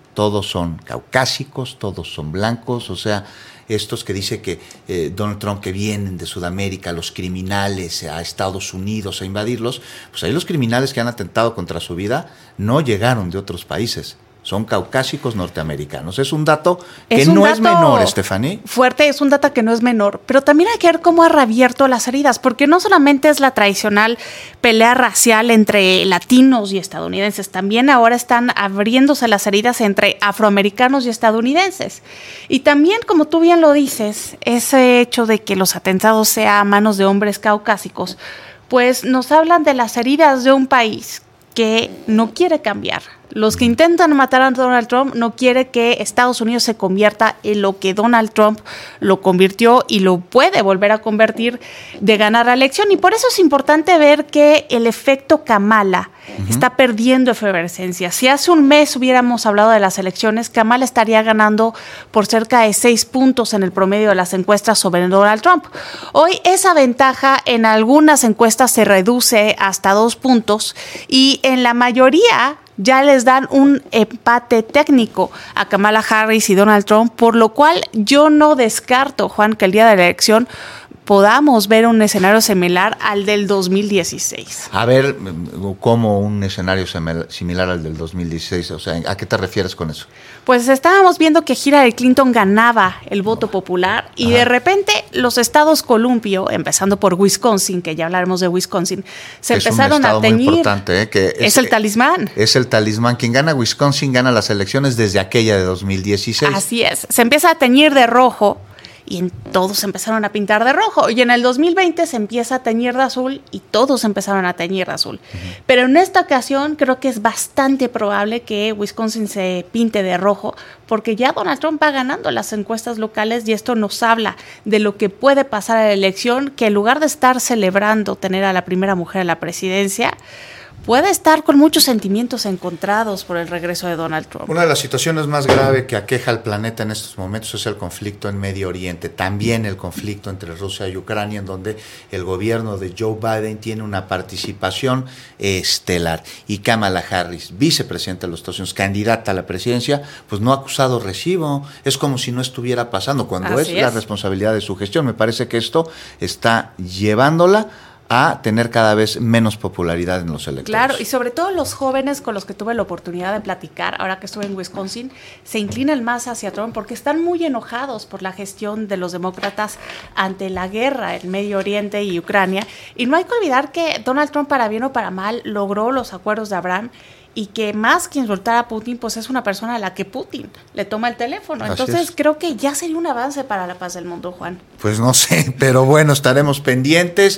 Speaker 3: todos son caucásicos, todos son blancos, o sea, estos que dice que Donald Trump, que vienen de Sudamérica, los criminales a Estados Unidos a invadirlos, pues ahí los criminales que han atentado contra su vida no llegaron de otros países. Son caucásicos norteamericanos. Es un dato que no es menor, Stephanie.
Speaker 5: Fuerte, es un dato que no es menor, pero también hay que ver cómo ha reabierto las heridas, porque no solamente es la tradicional pelea racial entre latinos y estadounidenses, también ahora están abriéndose las heridas entre afroamericanos y estadounidenses. Y también, como tú bien lo dices, ese hecho de que los atentados sean a manos de hombres caucásicos, pues nos hablan de las heridas de un país que no quiere cambiar. Los que intentan matar a Donald Trump no quiere que Estados Unidos se convierta en lo que Donald Trump lo convirtió y lo puede volver a convertir de ganar la elección. Y por eso es importante ver que el efecto Kamala está perdiendo efervescencia. Si hace un mes hubiéramos hablado de las elecciones, Kamala estaría ganando por cerca de 6 puntos en el promedio de las encuestas sobre Donald Trump. Hoy esa ventaja en algunas encuestas se reduce hasta 2 puntos y en la mayoría ya les dan un empate técnico a Kamala Harris y Donald Trump, por lo cual yo no descarto, Juan, que el día de la elección podamos ver un escenario similar al del 2016.
Speaker 3: A ver, ¿cómo un escenario similar al del 2016? O sea, ¿a qué te refieres con eso?
Speaker 5: Pues estábamos viendo que Hillary Clinton ganaba el voto popular y de repente los estados columpio, empezando por Wisconsin, que ya hablaremos de Wisconsin, se empezaron a teñir.
Speaker 3: Muy importante, que
Speaker 5: es el talismán.
Speaker 3: Es el talismán. Quien gana Wisconsin gana las elecciones desde aquella de 2016.
Speaker 5: Así es. Se empieza a teñir de rojo. Y todos empezaron a pintar de rojo. Y en el 2020 se empieza a teñir de azul y todos empezaron a teñir de azul. Pero en esta ocasión creo que es bastante probable que Wisconsin se pinte de rojo, porque ya Donald Trump va ganando las encuestas locales y esto nos habla de lo que puede pasar a la elección, que en lugar de estar celebrando tener a la primera mujer en la presidencia, puede estar con muchos sentimientos encontrados por el regreso de Donald Trump.
Speaker 3: Una de las situaciones más graves que aqueja al planeta en estos momentos es el conflicto en Medio Oriente. También el conflicto entre Rusia y Ucrania, en donde el gobierno de Joe Biden tiene una participación estelar. Y Kamala Harris, vicepresidenta de los Estados Unidos, candidata a la presidencia, pues no ha acusado recibo. Es como si no estuviera pasando, cuando es la responsabilidad de su gestión. Me parece que esto está llevándola a tener cada vez menos popularidad en los electores.
Speaker 5: Claro, y sobre todo los jóvenes con los que tuve la oportunidad de platicar, ahora que estuve en Wisconsin, se inclinan más hacia Trump porque están muy enojados por la gestión de los demócratas ante la guerra en Medio Oriente y Ucrania. Y no hay que olvidar que Donald Trump, para bien o para mal, logró los acuerdos de Abraham, y que más que insultar a Putin, pues es una persona a la que Putin le toma el teléfono. Entonces creo que ya sería un avance para la paz del mundo, Juan.
Speaker 3: Pues no sé, pero bueno, estaremos pendientes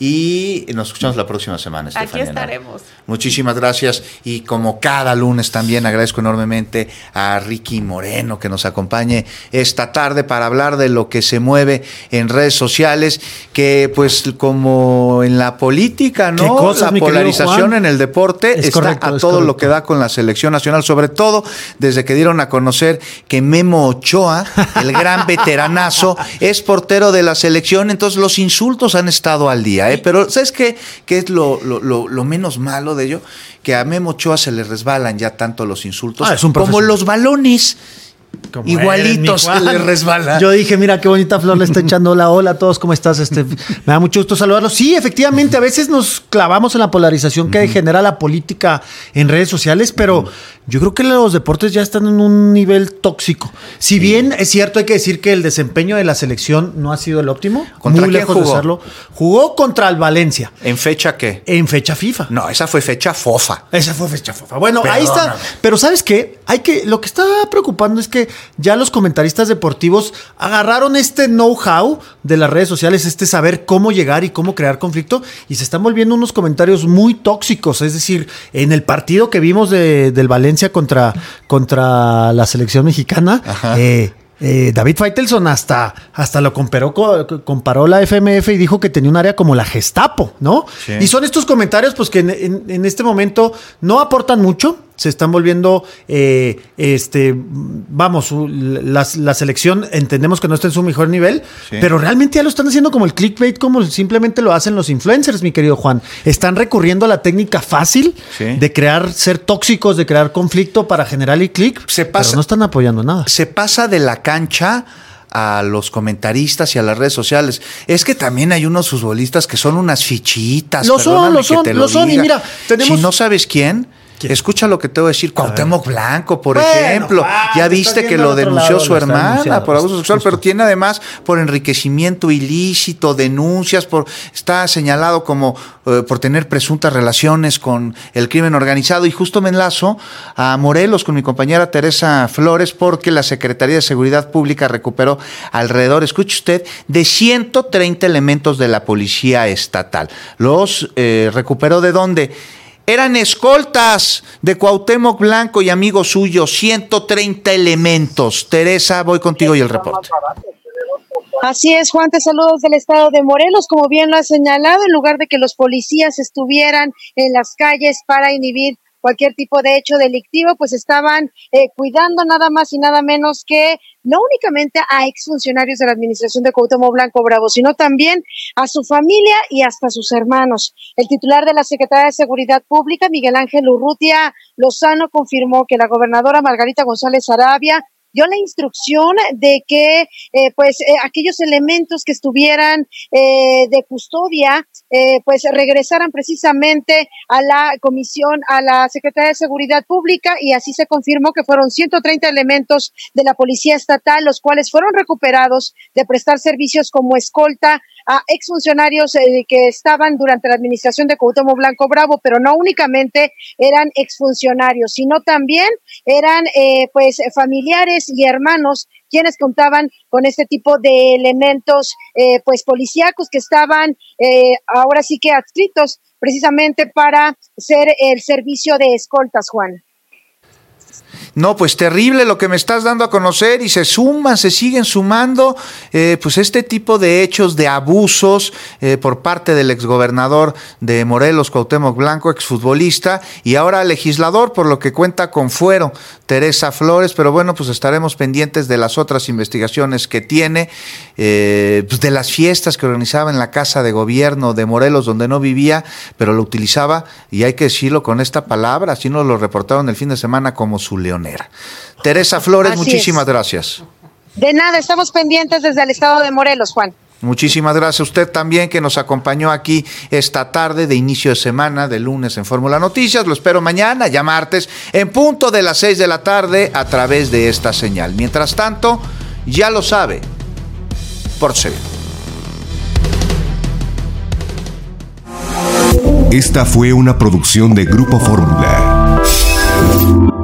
Speaker 3: y nos escuchamos la próxima semana, Estefanía.
Speaker 5: Aquí estaremos.
Speaker 3: Muchísimas gracias, y como cada lunes también agradezco enormemente a Ricky Moreno que nos acompañe esta tarde para hablar de lo que se mueve en redes sociales, que pues como en la política, ¿no?
Speaker 6: Cosas,
Speaker 3: la polarización en el deporte está correcto, a todo lo que da con la selección nacional, sobre todo desde que dieron a conocer que Memo Ochoa, el gran veteranazo, es portero de la selección. Entonces los insultos han estado al día, pero ¿sabes qué es lo menos malo de ello? Que a Memo Ochoa se le resbalan ya tanto los insultos como los balones. Como igualitos le resbala.
Speaker 6: Yo dije, mira qué bonita flor le está echando la ola a todos, ¿cómo estás? Me da mucho gusto saludarlos. Sí, efectivamente, a veces nos clavamos en la polarización que genera la política en redes sociales, pero yo creo que los deportes ya están en un nivel tóxico. Si bien es cierto, hay que decir que el desempeño de la selección no ha sido el óptimo.
Speaker 3: ¿Contra
Speaker 6: muy lejos de serlo. Jugó contra el Valencia.
Speaker 3: ¿En fecha qué?
Speaker 6: En fecha FIFA.
Speaker 3: No, esa fue fecha fofa.
Speaker 6: Esa fue fecha fofa. Bueno, ahí está. Pero ¿sabes qué? Lo que está preocupando es que ya los comentaristas deportivos agarraron este know-how de las redes sociales, saber cómo llegar y cómo crear conflicto, y se están volviendo unos comentarios muy tóxicos. Es decir, en el partido que vimos del Valencia contra la selección mexicana, David Faitelson hasta lo comparó la FMF y dijo que tenía un área como la Gestapo, ¿no? Sí. Y son estos comentarios pues que en este momento no aportan mucho. se están volviendo, la selección entendemos que no está en su mejor nivel, pero realmente ya lo están haciendo como el clickbait, como simplemente lo hacen los influencers, mi querido Juan. Están recurriendo a la técnica fácil de ser tóxicos, de crear conflicto para generar el click, pero no están apoyando nada.
Speaker 3: Se pasa de la cancha a los comentaristas y a las redes sociales. Es que también hay unos futbolistas que son unas fichitas.
Speaker 6: Lo son, y mira,
Speaker 3: tenemos... Si no sabes quién, escucha lo que te voy a decir. Cuauhtémoc Blanco, por ejemplo. Ya viste que lo denunció su hermana por abuso sexual, pero tiene además por enriquecimiento ilícito, denuncias, está señalado como por tener presuntas relaciones con el crimen organizado. Y justo me enlazo a Morelos con mi compañera Teresa Flores, porque la Secretaría de Seguridad Pública recuperó alrededor, escuche usted, de 130 elementos de la Policía Estatal. Los recuperó ¿de dónde? Eran escoltas de Cuauhtémoc Blanco y amigos suyos, 130 elementos. Teresa, voy contigo y el reporte.
Speaker 8: Así es, Juan, te saludos del estado de Morelos. Como bien lo has señalado, en lugar de que los policías estuvieran en las calles para inhibir cualquier tipo de hecho delictivo, pues estaban cuidando nada más y nada menos que no únicamente a exfuncionarios de la administración de Cuauhtémoc Blanco Bravo, sino también a su familia y hasta a sus hermanos. El titular de la Secretaría de Seguridad Pública, Miguel Ángel Urrutia Lozano, confirmó que la gobernadora Margarita González Arabia dio la instrucción de que aquellos elementos que estuvieran de custodia pues regresaran precisamente a la comisión, a la Secretaría de Seguridad Pública, y así se confirmó que fueron 130 elementos de la Policía Estatal, los cuales fueron recuperados de prestar servicios como escolta a exfuncionarios que estaban durante la administración de Cuauhtémoc Blanco Bravo, pero no únicamente eran exfuncionarios, sino también eran familiares y hermanos quienes contaban con este tipo de elementos policíacos que estaban ahora sí que adscritos precisamente para ser el servicio de escoltas, Juan.
Speaker 3: No, pues terrible lo que me estás dando a conocer, y se siguen sumando pues este tipo de hechos de abusos por parte del exgobernador de Morelos, Cuauhtémoc Blanco, exfutbolista y ahora legislador, por lo que cuenta con fuero, Teresa Flores. Pero bueno, pues estaremos pendientes de las otras investigaciones que tiene, pues de las fiestas que organizaba en la Casa de Gobierno de Morelos, donde no vivía, pero lo utilizaba, y hay que decirlo con esta palabra, así nos lo reportaron el fin de semana, como su leonera. Teresa Flores, así muchísimas gracias.
Speaker 8: De nada, estamos pendientes desde el estado de Morelos, Juan.
Speaker 3: Muchísimas gracias a usted también, que nos acompañó aquí esta tarde de inicio de semana, de lunes en Fórmula Noticias. Lo espero mañana, ya martes, en punto de las 6 de la tarde, a través de esta señal. Mientras tanto, ya lo sabe, pórtese bien.
Speaker 9: Esta fue una producción de Grupo Fórmula.